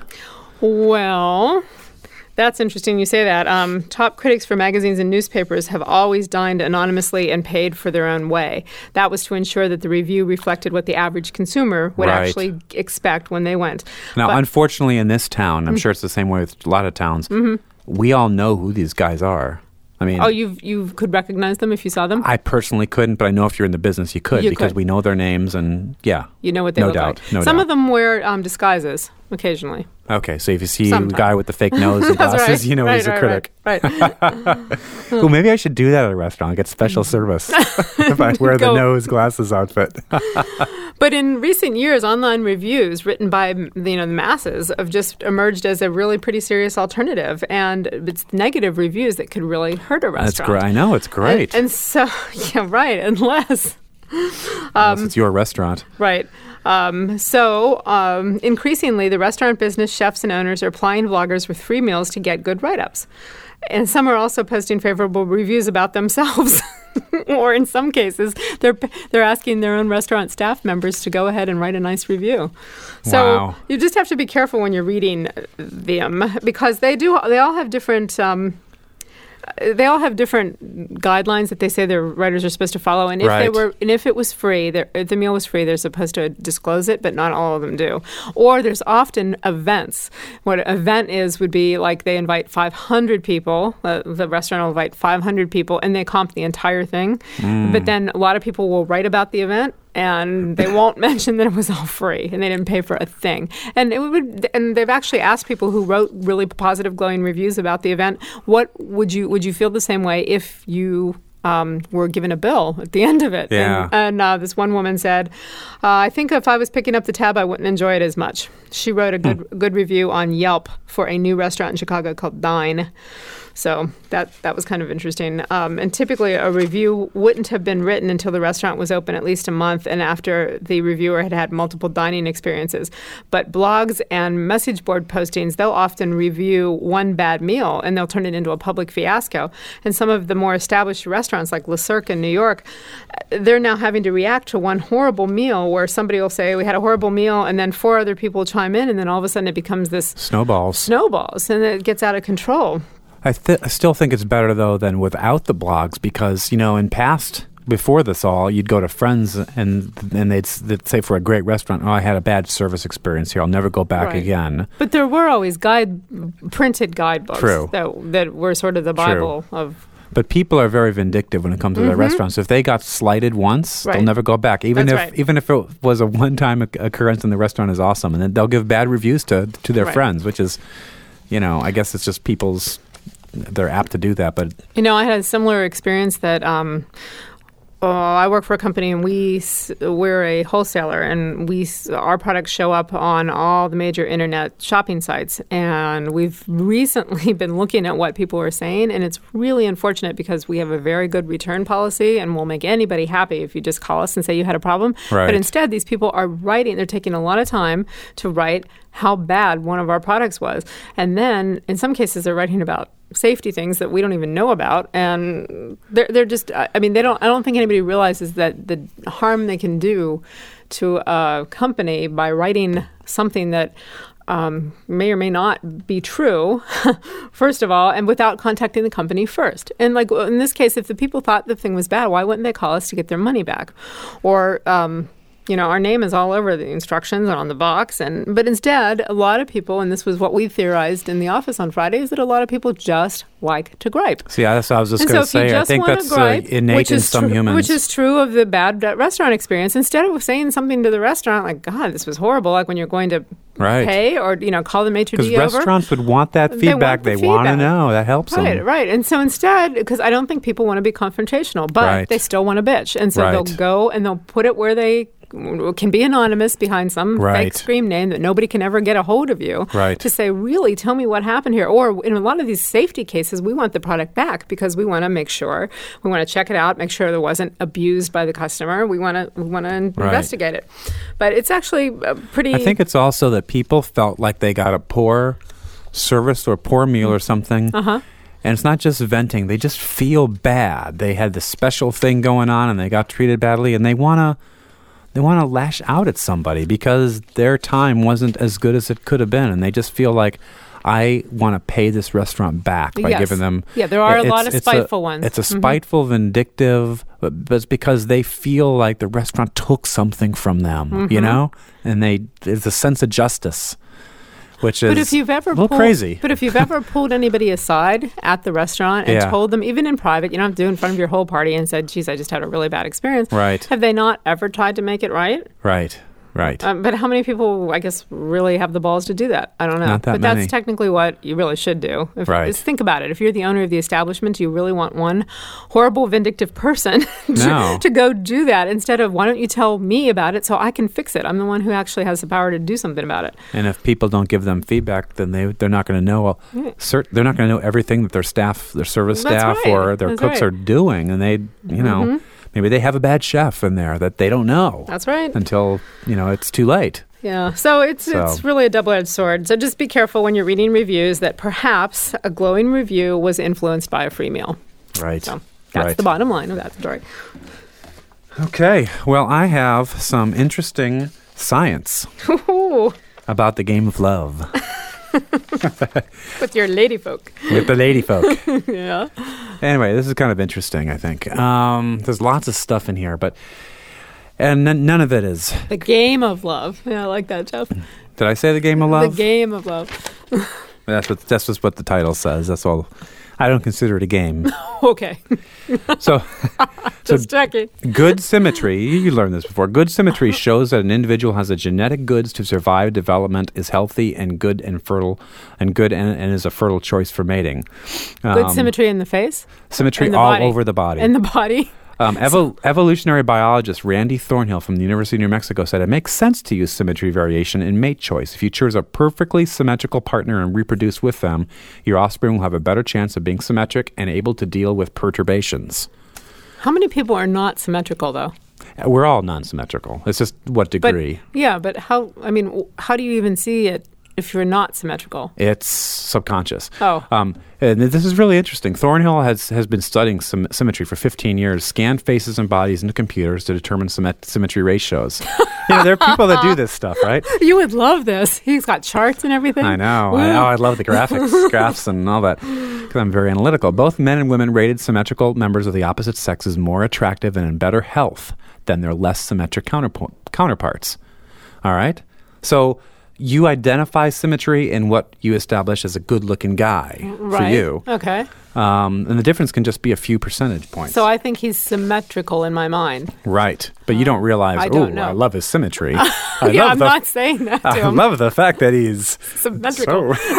Well, that's interesting you say that. Um, top critics for magazines and newspapers have always dined anonymously and paid for their own way. That was to ensure that the review reflected what the average consumer would Right. actually expect when they went. Now, But- unfortunately, in this town, I'm sure it's the same way with a lot of towns, we all know who these guys are. I mean, Oh, you you could recognize them if you saw them? I personally couldn't, but I know if you're in the business, you could You because could. we know their names and, yeah. You know what they No look doubt, like. no Some doubt. of them wear um, disguises occasionally. Okay, so if you see Sometimes. a guy with the fake nose and That's glasses, right. you know right, he's a right, critic. Right. right. Well, maybe I should do that at a restaurant, get special service if I wear the Go. nose glasses outfit. But in recent years, online reviews written by you know the masses have just emerged as a really pretty serious alternative, and it's negative reviews that could really hurt a restaurant. That's great. I know, it's great. And, and so, yeah, right. Unless, Unless it's your restaurant. right. Um, so, um, increasingly, the restaurant business chefs and owners are applying bloggers with free meals to get good write-ups. And some are also posting favorable reviews about themselves. Or in some cases, they're they're asking their own restaurant staff members to go ahead and write a nice review. So Wow. you just have to be careful when you're reading them because they do they all have different um, they all have different guidelines that they say their writers are supposed to follow. And if they Right. were and if it was free, they're- if the meal was free, they're supposed to disclose it, but not all of them do. Or there's often events. What an event is would be like they invite five hundred people. Uh, the restaurant will invite five hundred people, and they comp the entire thing. But then a lot of people will write about the event, and they won't mention that it was all free and they didn't pay for a thing. And it would, and they've actually asked people who wrote really positive, glowing reviews about the event, what would you would you feel the same way if you um, were given a bill at the end of it? Yeah. And, and uh, this one woman said, uh, "I think if I was picking up the tab, I wouldn't enjoy it as much." She wrote a good Hmm. good review on Yelp for a new restaurant in Chicago called Dine. So that that was kind of interesting. Um, and typically, a review wouldn't have been written until the restaurant was open at least a month and after the reviewer had had multiple dining experiences. But blogs and message board postings, they'll often review one bad meal and they'll turn it into a public fiasco. And some of the more established restaurants like Le Cirque in New York, they're now having to react to one horrible meal where somebody will say, "We had a horrible meal," and then four other people chime in, and then all of a sudden it becomes this Snowballs. snowballs and it gets out of control. I, th- I still think it's better, though, than without the blogs because, you know, in past before this all, you'd go to friends and and they'd, they'd say for a great restaurant, oh, I had a bad service experience here. I'll never go back Right. again. But there were always guide printed guidebooks True. that that were sort of the Bible of. But people are very vindictive when it comes to their restaurants. If they got slighted once, Right. they'll never go back. Even That's if right. even if it was a one-time occ- occurrence and the restaurant is awesome, and then they'll give bad reviews to to their Right. friends, which is, you know, I guess it's just people's. They're apt to do that, but You know, I had a similar experience that um, uh, I work for a company and we s- we're a wholesaler and we s- our products show up on all the major internet shopping sites, and we've recently been looking at what people are saying, and it's really unfortunate because we have a very good return policy and we'll make anybody happy if you just call us and say you had a problem. Right. But instead, these people are writing, they're taking a lot of time to write how bad one of our products was, and then in some cases they're writing about safety things that we don't even know about, and they're they're just I mean they don't I don't think anybody realizes that the harm they can do to a company by writing something that um, may or may not be true, first of all, and without contacting the company first. And like in this case, if the people thought the thing was bad, why wouldn't they call us to get their money back? Or um, you know, our name is all over the instructions and on the box. And but instead, a lot of people, and this was what we theorized in the office on Friday, is that a lot of people just like to gripe. see, that's what I was just And going so to if you say. I just think wanna that's gripe, uh, innate which in is some tru- humans. Which is true of the bad uh, restaurant experience. Instead of saying something to the restaurant like, God, this was horrible, like when you're going to Right. pay or, you know, call the maitre Because d' over. restaurants would want that They feedback. want the They want to feedback. know. That helps Right, them. right. And so instead, because I don't think people want to be confrontational, but Right. they still want to bitch. And so Right. they'll go and they'll put it where they can be anonymous behind some Right. fake screen name that nobody can ever get a hold of you Right. to say, really, tell me what happened here. Or in a lot of these safety cases, we want the product back because we want to make sure, we want to check it out, make sure there wasn't abused by the customer. We want to we want to investigate it. But it's actually a pretty... I think it's also that people felt like they got a poor service or poor meal or something. Uh-huh. And it's not just venting. They just feel bad. They had this special thing going on and they got treated badly, and they want to they want to lash out at somebody because their time wasn't as good as it could have been, and they just feel like, I want to pay this restaurant back by Yes. giving them. Yeah, there are a It's- lot of it's spiteful ones. It's a Mhm. spiteful, vindictive, but, but it's because they feel like the restaurant took something from them, Mm-hmm. you know, and they there's a sense of justice, which is But if you've ever a little pulled, crazy. But if you've ever pulled anybody aside at the restaurant and Yeah. told them, even in private, you don't have to do it in front of your whole party, and said, "Geez, I just had a really bad experience." Right. Have they not ever tried to make it right? Right, right. Um, but how many people, I guess, really have the balls to do that? I don't know. Not that but many. that's technically what you really should do. If, Right. just think about it. If you're the owner of the establishment, do you really want one horrible, vindictive person to, No. to go do that instead of, why don't you tell me about it so I can fix it? I'm the one who actually has the power to do something about it. And if people don't give them feedback, then they they're not going to know. Well, cert, they're not going to know everything that their staff, their service That's staff, right. or their That's cooks right. are doing, and they, you know, Mm-hmm. maybe they have a bad chef in there that they don't know That's right. until you know it's too late. Yeah, so it's So- it's really a double-edged sword. So just be careful when you're reading reviews that perhaps a glowing review was influenced by a free meal. Right. So that's right. the bottom line of that story. Okay. Well, I have some interesting science Ooh, about the game of love with your lady folk. with the lady folk. Yeah. Anyway, this is kind of interesting, I think. Um, there's lots of stuff in here, but and n- none of it is. The game of love. Yeah, I like that, Jeff. Did I say the game of love? The game of love. That's what that's just what the title says. That's all. I don't consider it a game. Okay. So, so Just checking. good symmetry. You learned this before. Good symmetry shows that an individual has the genetic goods to survive development, is healthy and good and fertile, and good and, and is a fertile choice for mating. Good Um, symmetry in the face. Symmetry in the all body. over the body. In the body. Um, evo- evolutionary biologist Randy Thornhill from the University of New Mexico said it makes sense to use symmetry variation in mate choice. If you choose a perfectly symmetrical partner and reproduce with them, your offspring will have a better chance of being symmetric and able to deal with perturbations. How many people are not symmetrical, though? We're all non-symmetrical. It's just what But, degree. yeah, but how, I mean, w- how do you even see it if you're not symmetrical? It's subconscious. Oh. Um, and this is really interesting. Thornhill has, has been studying sym- symmetry for fifteen years, scanned faces and bodies into computers to determine symmet- symmetry ratios. You know, there are people that do this stuff, right? You would love this. He's got charts and everything. I know. I know. I love the graphics, graphs, and all that. because I'm very analytical. Both men and women rated symmetrical members of the opposite sex as more attractive and in better health than their less symmetric counterpo- counterparts. All right? So you identify symmetry in what you establish as a good-looking guy right. for you. Okay. Um, and the difference can just be a few percentage points. So I think he's symmetrical in my mind. Right. But you don't realize, oh, I love his symmetry. I yeah, love I'm the, not saying that to I him. love the fact that he's symmetrical. So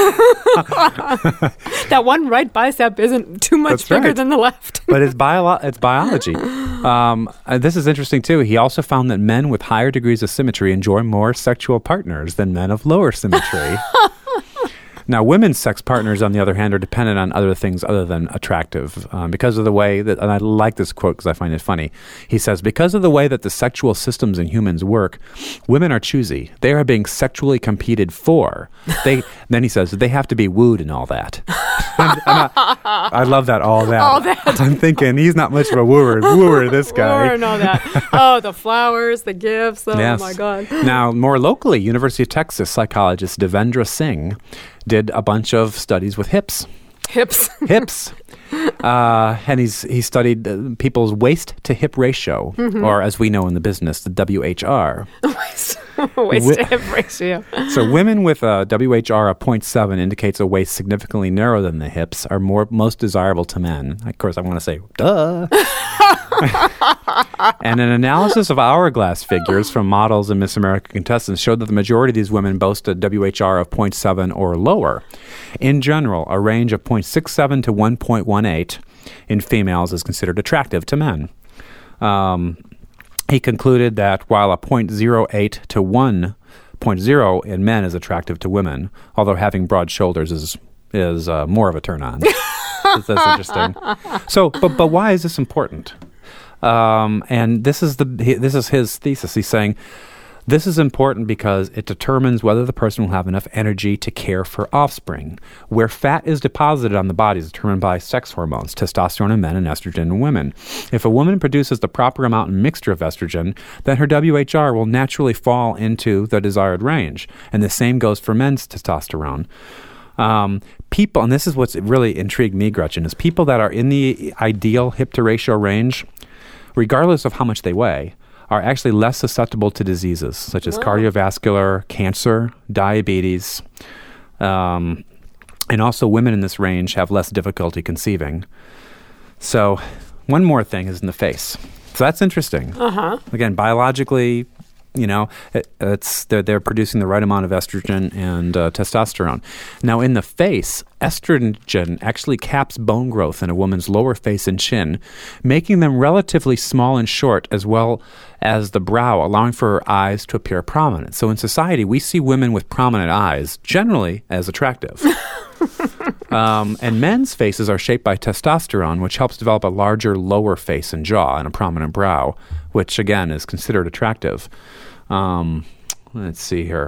that one right bicep isn't too much That's bigger right. than the left. But it's, bio- it's biology. Um, uh, this is interesting, too. He also found that men with higher degrees of symmetry enjoy more sexual partners than men of lower symmetry. Now, women's sex partners, on the other hand, are dependent on other things other than attractive. Um, because of the way that, and I like this quote because I find it funny. He says, because of the way that the sexual systems in humans work, women are choosy. They are being sexually competed for. They Then he says, they have to be wooed and all that. and, and I, I love that, all that. All that. I'm thinking, he's not much of a wooer, wooer this guy. Wooer and all that. Oh, the flowers, the gifts. Oh, yes. my God. Now, more locally, University of Texas psychologist Devendra Singh did a bunch of studies with hips. Hips. Hips. Uh, and he's he studied uh, people's waist to hip ratio, mm-hmm. or as we know in the business, the W H R. waist waist Wi- to hip ratio. So women with a W H R of zero point seven indicates a waist significantly narrower than the hips are more most desirable to men. Of course, I want to say, duh. And an analysis of hourglass figures from models and Miss America contestants showed that the majority of these women boast a W H R of zero point seven or lower. In general, a range of zero point six seven to one point one eight in females is considered attractive to men. Um, he concluded that while a zero point zero eight to one point zero in men is attractive to women, although having broad shoulders is is uh, more of a turn on. That's interesting. So, but but why is this important? Um, and this is the this is his thesis. He's saying this is important because it determines whether the person will have enough energy to care for offspring. Where fat is deposited on the body is determined by sex hormones, testosterone in men and estrogen in women. If a woman produces the proper amount and mixture of estrogen, then her W H R will naturally fall into the desired range. And the same goes for men's testosterone. Um, people, and this is what's really intrigued me, Gretchen, is people that are in the ideal hip to ratio range, regardless of how much they weigh, are actually less susceptible to diseases such as Whoa. cardiovascular, cancer, diabetes, um, and also women in this range have less difficulty conceiving. So one more thing is in the face. So that's interesting. Uh-huh. Again, biologically, you know, it, it's they're, they're producing the right amount of estrogen and uh, testosterone. Now, in the face, estrogen actually caps bone growth in a woman's lower face and chin, making them relatively small and short, as well as the brow, allowing for her eyes to appear prominent. So in society, we see women with prominent eyes generally as attractive. um, and men's faces are shaped by testosterone, which helps develop a larger lower face and jaw and a prominent brow, which, again, is considered attractive. Um, let's see here.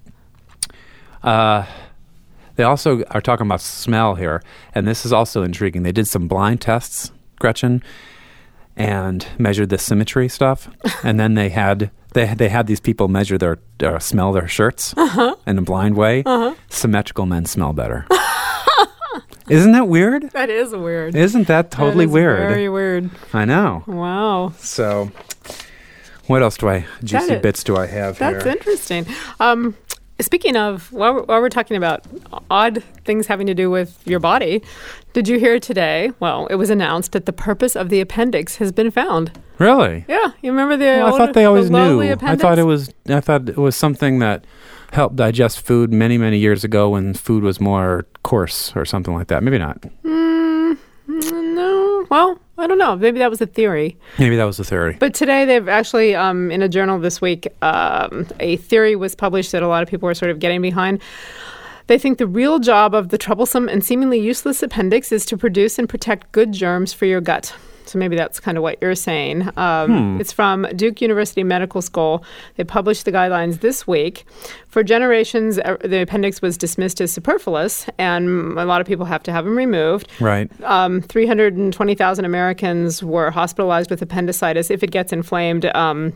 Uh, they also are talking about smell here, and this is also intriguing. They did some blind tests, Gretchen, and measured the symmetry stuff, and then they had they they had these people measure their uh, smell their shirts uh-huh. in a blind way. Uh-huh. Symmetrical men smell better. Isn't that weird? That is weird. Isn't that totally that is weird? Very weird. I know. Wow. So, what else do I juicy is, bits do I have that's here? That's interesting. Um, speaking of, while we're, while we're talking about odd things having to do with your body, did you hear today? Well, it was announced that the purpose of the appendix has been found. Really? Yeah. You remember the? Well, old, I thought they always the knew. Appendix? I thought it was. I thought it was something that helped digest food many, many years ago when food was more coarse or something like that. Maybe not. Mm, no. Well, I don't know. Maybe that was a theory. Maybe that was the theory. But today they've actually, um, in a journal this week, um, a theory was published that a lot of people are sort of getting behind. They think the real job of the troublesome and seemingly useless appendix is to produce and protect good germs for your gut. So maybe that's kind of what you're saying. Um, hmm. It's from Duke University Medical School. They published the guidelines this week. For generations, uh, the appendix was dismissed as superfluous, and a lot of people have to have them removed. Right. Um, three hundred twenty thousand Americans were hospitalized with appendicitis if it gets inflamed. Um,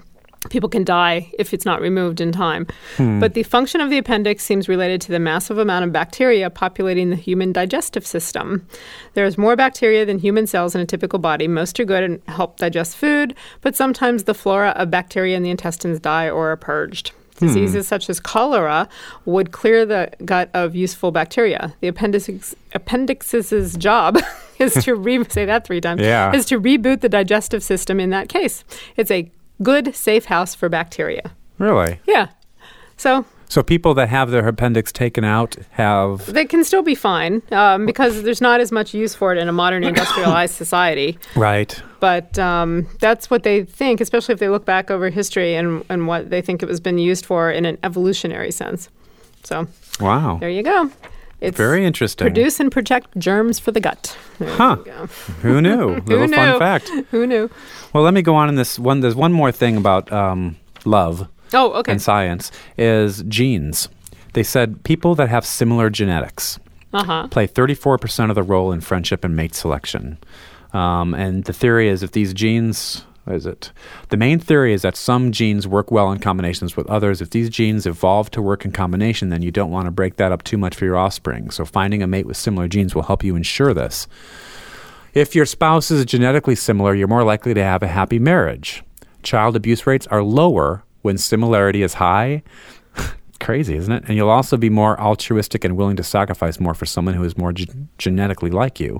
people can die if it's not removed in time. Hmm. But the function of the appendix seems related to the massive amount of bacteria populating the human digestive system. There's more bacteria than human cells in a typical body. Most are good and help digest food, but sometimes the flora of bacteria in the intestines die or are purged. Diseases hmm. such as cholera would clear the gut of useful bacteria. The appendix, appendix's job is to re- say that three times yeah. is to reboot the digestive system in that case. It's a good, safe house for bacteria. Really? Yeah. So so people that have their appendix taken out have... They can still be fine um, because there's not as much use for it in a modern industrialized society. Right. But um, that's what they think, especially if they look back over history and, and what they think it was been used for in an evolutionary sense. So wow. There you go. It's very interesting. Produce and protect germs for the gut. There huh. Who knew? Who Little knew? fun fact. Who knew? Well, let me go on in this one. There's one more thing about um, love oh, okay. and science is genes. They said people that have similar genetics uh-huh. play thirty-four percent of the role in friendship and mate selection. Um, and the theory is if these genes... What is it? The main theory is that some genes work well in combinations with others. If these genes evolve to work in combination, then you don't want to break that up too much for your offspring. So finding a mate with similar genes will help you ensure this. If your spouse is genetically similar, you're more likely to have a happy marriage. Child abuse rates are lower when similarity is high. Crazy, isn't it? And you'll also be more altruistic and willing to sacrifice more for someone who is more ge- genetically like you.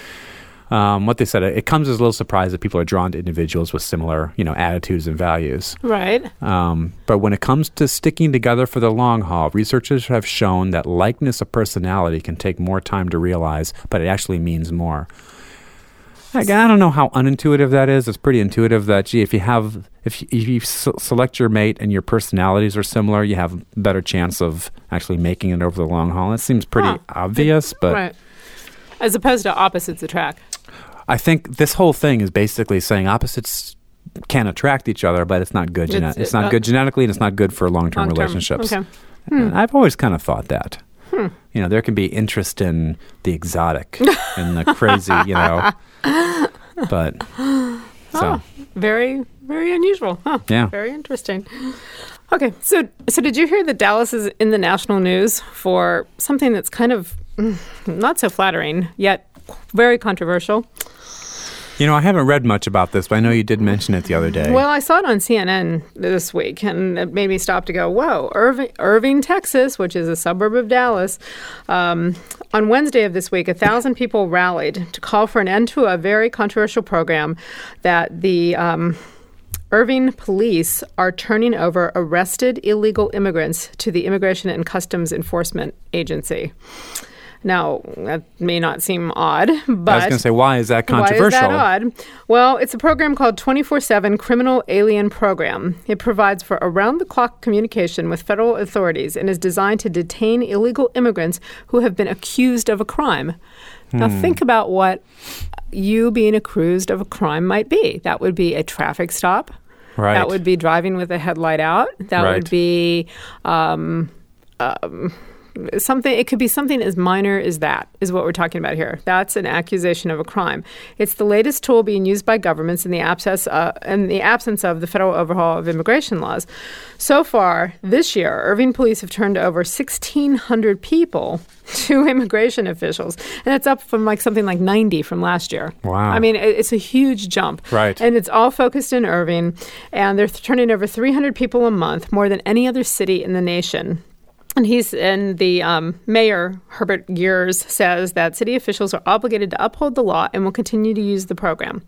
Um, what they said, it comes as a little surprise that people are drawn to individuals with similar, you know, attitudes and values. Right. Um, but when it comes to sticking together for the long haul, researchers have shown that likeness of personality can take more time to realize, but it actually means more. Again, I don't know how unintuitive that is. It's pretty intuitive that, gee, if you have, if you, if you s- select your mate and your personalities are similar, you have a better chance of actually making it over the long haul. It seems pretty huh. obvious, but right. As opposed to opposites attract. I think this whole thing is basically saying opposites can attract each other, but it's not good. Gene- it's, it's not uh, good genetically, and it's not good for long-term, long-term. relationships. Okay. Hmm. I've always kind of thought that. Hmm. You know, there can be interest in the exotic and the crazy. You know, but so oh, very, very unusual. Huh. Yeah, very interesting. Okay, so so did you hear that Dallas is in the national news for something that's kind of not so flattering yet very controversial? You know, I haven't read much about this, but I know you did mention it the other day. Well, I saw it on C N N this week, and it made me stop to go, whoa, Irving, Irving, Texas, which is a suburb of Dallas. Um, on Wednesday of this week, a thousand people rallied to call for an end to a very controversial program that the um, Irving police are turning over arrested illegal immigrants to the Immigration and Customs Enforcement Agency. Now, that may not seem odd, but... I was going to say, why is that controversial? Why is that odd? Well, it's a program called twenty-four seven Criminal Alien Program. It provides for around-the-clock communication with federal authorities and is designed to detain illegal immigrants who have been accused of a crime. Hmm. Now, think about what you being accused of a crime might be. That would be a traffic stop. Right. That would be driving with a headlight out. That right. would be... Um, um, Something it could be something as minor as that is what we're talking about here. That's an accusation of a crime. It's the latest tool being used by governments in the absence uh, in the absence of the federal overhaul of immigration laws. So far this year, Irving police have turned over sixteen hundred people to immigration officials, and it's up from like something like ninety from last year. Wow! I mean, it's a huge jump. Right. And it's all focused in Irving, and they're turning over three hundred people a month, more than any other city in the nation. And he's and the um, mayor, Herbert Gears, says that city officials are obligated to uphold the law and will continue to use the program.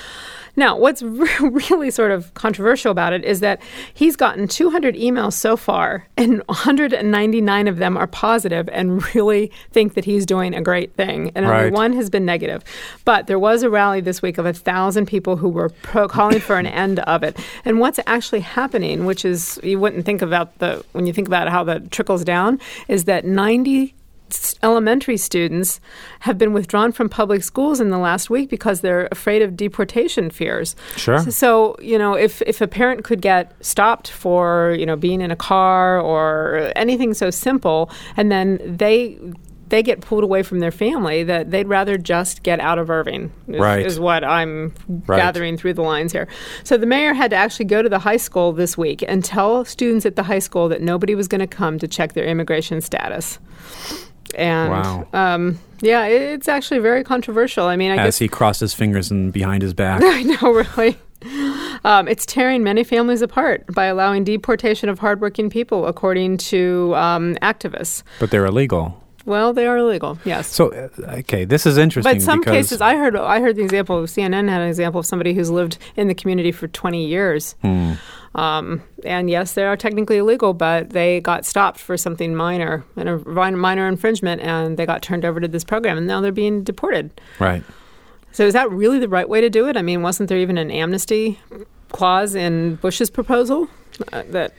Now, what's re- really sort of controversial about it is that he's gotten two hundred emails so far, and one hundred ninety-nine of them are positive and really think that he's doing a great thing. And right. only one has been negative. But there was a rally this week of one thousand people who were pro- calling for an end of it. And what's actually happening, which is you wouldn't think about the when you think about how that trickles down, is that ninety elementary students have been withdrawn from public schools in the last week because they're afraid of deportation fears. Sure. So, so, you know, if, if a parent could get stopped for, you know, being in a car or anything so simple, and then they they get pulled away from their family, that they'd rather just get out of Irving, is, Right. is what I'm Right. gathering through the lines here. So the mayor had to actually go to the high school this week and tell students at the high school that nobody was going to come to check their immigration status. And Wow. um, yeah, it, it's actually very controversial. I mean, I As guess he crossed his fingers and behind his back. I know, really. Um, it's tearing many families apart by allowing deportation of hardworking people, according to um, activists. But they're illegal. Well, they are illegal, yes. So, uh, okay, this is interesting. But some because cases, I heard I heard the example of C N N had an example of somebody who's lived in the community for twenty years. Hmm. Um, and yes, they are technically illegal, but they got stopped for something minor, and a minor infringement, and they got turned over to this program, and now they're being deported. Right. So is that really the right way to do it? I mean, wasn't there even an amnesty clause in Bush's proposal? Uh, that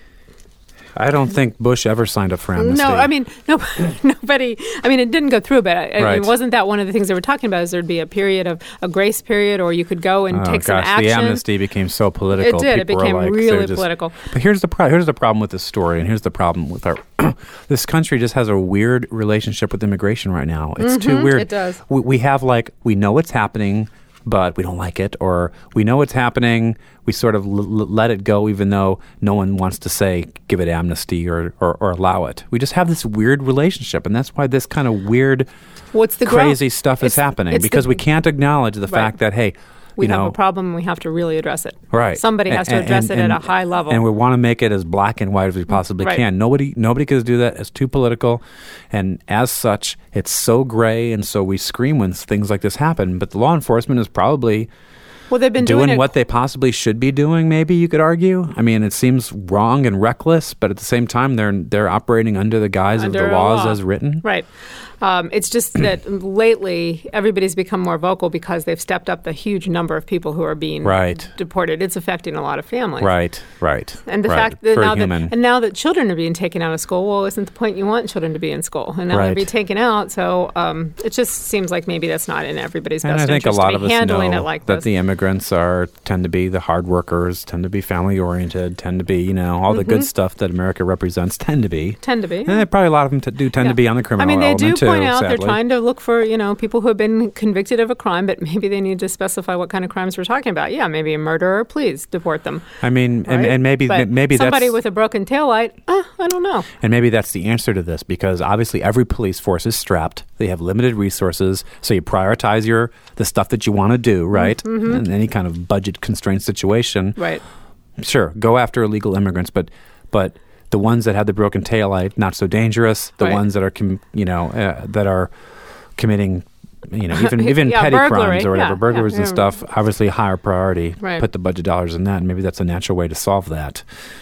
I don't think Bush ever signed up for amnesty. No, I mean, no, nobody. I mean, it didn't go through, but I, I Right. mean, wasn't that one of the things they were talking about? Is there'd be a period of a grace period, or you could go and oh, take gosh, some action. the amnesty became so political. It did. It People were became like, really they're just- political. But here's the pro- here's the problem with this story, and here's the problem with our. This country just has a weird relationship with immigration right now. It's too weird. it does. We, we have like we know what's happening, but we don't like it, or we know what's happening. We sort of l- l- let it go, even though no one wants to say give it amnesty or, or or allow it. We just have this weird relationship, and that's why this kind of weird, What's the crazy growth? stuff is It's- happening it's because the- we can't acknowledge the fact that hey. we you have know, a problem, and we have to really address it. Right. Somebody has to And- address and- it and- at a high level. And we want to make it as black and white as we possibly Right. can. Nobody nobody can do that. It's too political. And as such, it's so gray. And so we scream when things like this happen. But the law enforcement is probably well, they've been doing doing it what they possibly should be doing, maybe you could argue. I mean, it seems wrong and reckless, but at the same time, they're they're operating under the guise Under of the a laws law. as written. Right. Um, it's just that lately everybody's become more vocal because they've stepped up the huge number of people who are being Right. deported. It's affecting a lot of families. Right, right. And the right. fact that For now, a human. that and now that children are being taken out of school, well, isn't the point you want children to be in school? And now Right. they're being taken out, so um, it just seems like maybe that's not in everybody's And best I think a interest lot to of be us handling know it like that this. the immigrants are tend to be the hard workers, tend to be family oriented, tend to be you know all the good stuff that America represents tend to be. Tend to be. And probably a lot of them t- do tend Yeah. to be on the I criminal mean, they do element too. point out sadly. they're trying to look for, you know, people who have been convicted of a crime, but maybe they need to specify what kind of crimes we're talking about. Yeah, maybe a murderer, please deport them. I mean, and, right? and maybe But maybe somebody that's with a broken taillight, uh, I don't know. and maybe that's the answer to this because obviously every police force is strapped. They have limited resources, so you prioritize your the stuff that you want to do, right? Mm-hmm. In any kind of budget constraint situation. Right. Sure, go after illegal immigrants, but but the ones that have the broken taillight, not so dangerous. The Right. ones that are, com- you know, uh, that are committing, you know, even even Yeah, petty burglary. crimes or whatever, Yeah, burglaries yeah, and yeah. stuff. Obviously, higher priority. Right. Put the budget dollars in that, and maybe that's a natural way to solve that.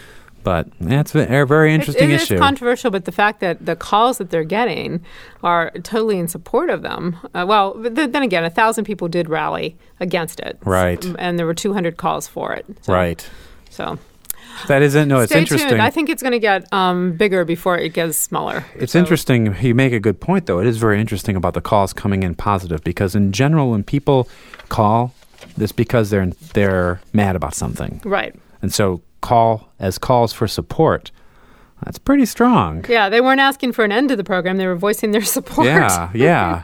But yeah, it's a very interesting it, it issue. It's controversial, but the fact that the calls that they're getting are totally in support of them. Uh, well, but th- then again, a thousand people did rally against it, Right. S- and there were two hundred calls for it. So, Right. So That isn't. No, it's stay interesting. tuned. I think it's going to get um, bigger before it gets smaller. It's So- interesting. You make a good point, though. It is very interesting about the calls coming in positive because, in general, when people call, it's because they're they're mad about something, Right. and so call as calls for support. That's pretty strong. Yeah, they weren't asking for an end to the program. They were voicing their support. Yeah, yeah.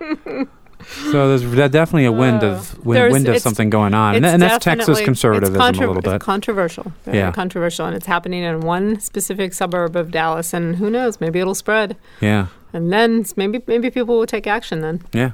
So there's de- definitely a wind of Uh, wind, there's- wind of it's- something going on, and, It's and that's Texas definitely- conservatism it's contra- a little bit. It's controversial. Very Yeah. controversial, and it's happening in one specific suburb of Dallas. And who knows? Maybe it'll spread, Yeah, and then maybe maybe people will take action. Then, yeah.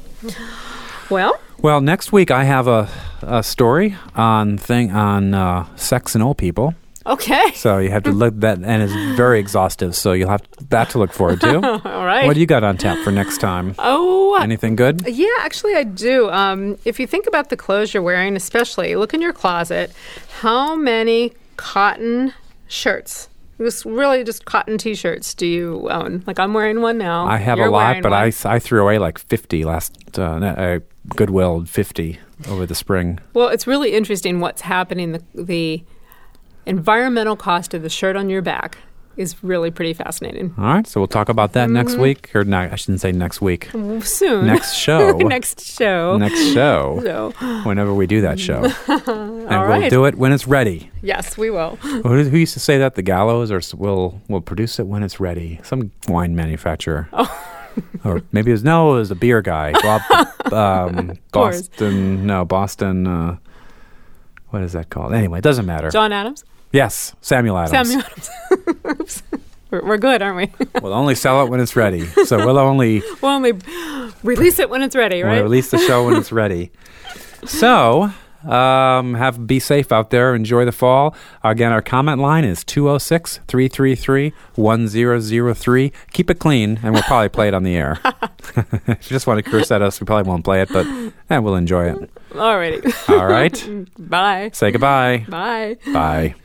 well, Well, next week I have a, a story on thing on uh, sex and old people. okay, So you have to look that, and it's very exhaustive. So you'll have that to look forward to. all right. What do you got on tap for next time? oh, Anything good? yeah, actually, I do. Um, if you think about the clothes you're wearing, especially look in your closet. How many cotton shirts? Just really just cotton T-shirts do you own? Like I'm wearing one now. I have You're a lot, wearing but one. I, I threw away like fifty last uh, uh, Goodwill fifty over the spring. Well, it's really interesting what's happening. The, the environmental cost of the shirt on your back is really pretty fascinating. All right, so we'll talk about that Mm-hmm. next week, or no, I shouldn't say next week. Soon. Next show. Next show. Next show. So, Whenever we do that show, and all we'll right. do it when it's ready. Yes, we will. Who, who used to say that? The Gallows, or s- we'll we'll produce it when it's ready. Some wine manufacturer. or maybe it was, no, it was a beer guy. Bob, um, Coors. Boston, no, Boston, uh, what is that called? Anyway, it doesn't matter. John Adams? Yes, Samuel Adams. Samuel Adams. Oops. We're, we're good, aren't we? We'll only sell it when it's ready. So we'll only... We'll only release it when it's ready, right? We'll release the show when it's ready. So... Um, have be safe out there. Enjoy the fall. Again, our comment line is two oh six, three three three, one oh oh three. Keep it clean, and we'll probably play it on the air. If you just want to curse at us, we probably won't play it, but eh, we'll enjoy it. Alrighty. All right. Bye. Say goodbye. Bye. Bye.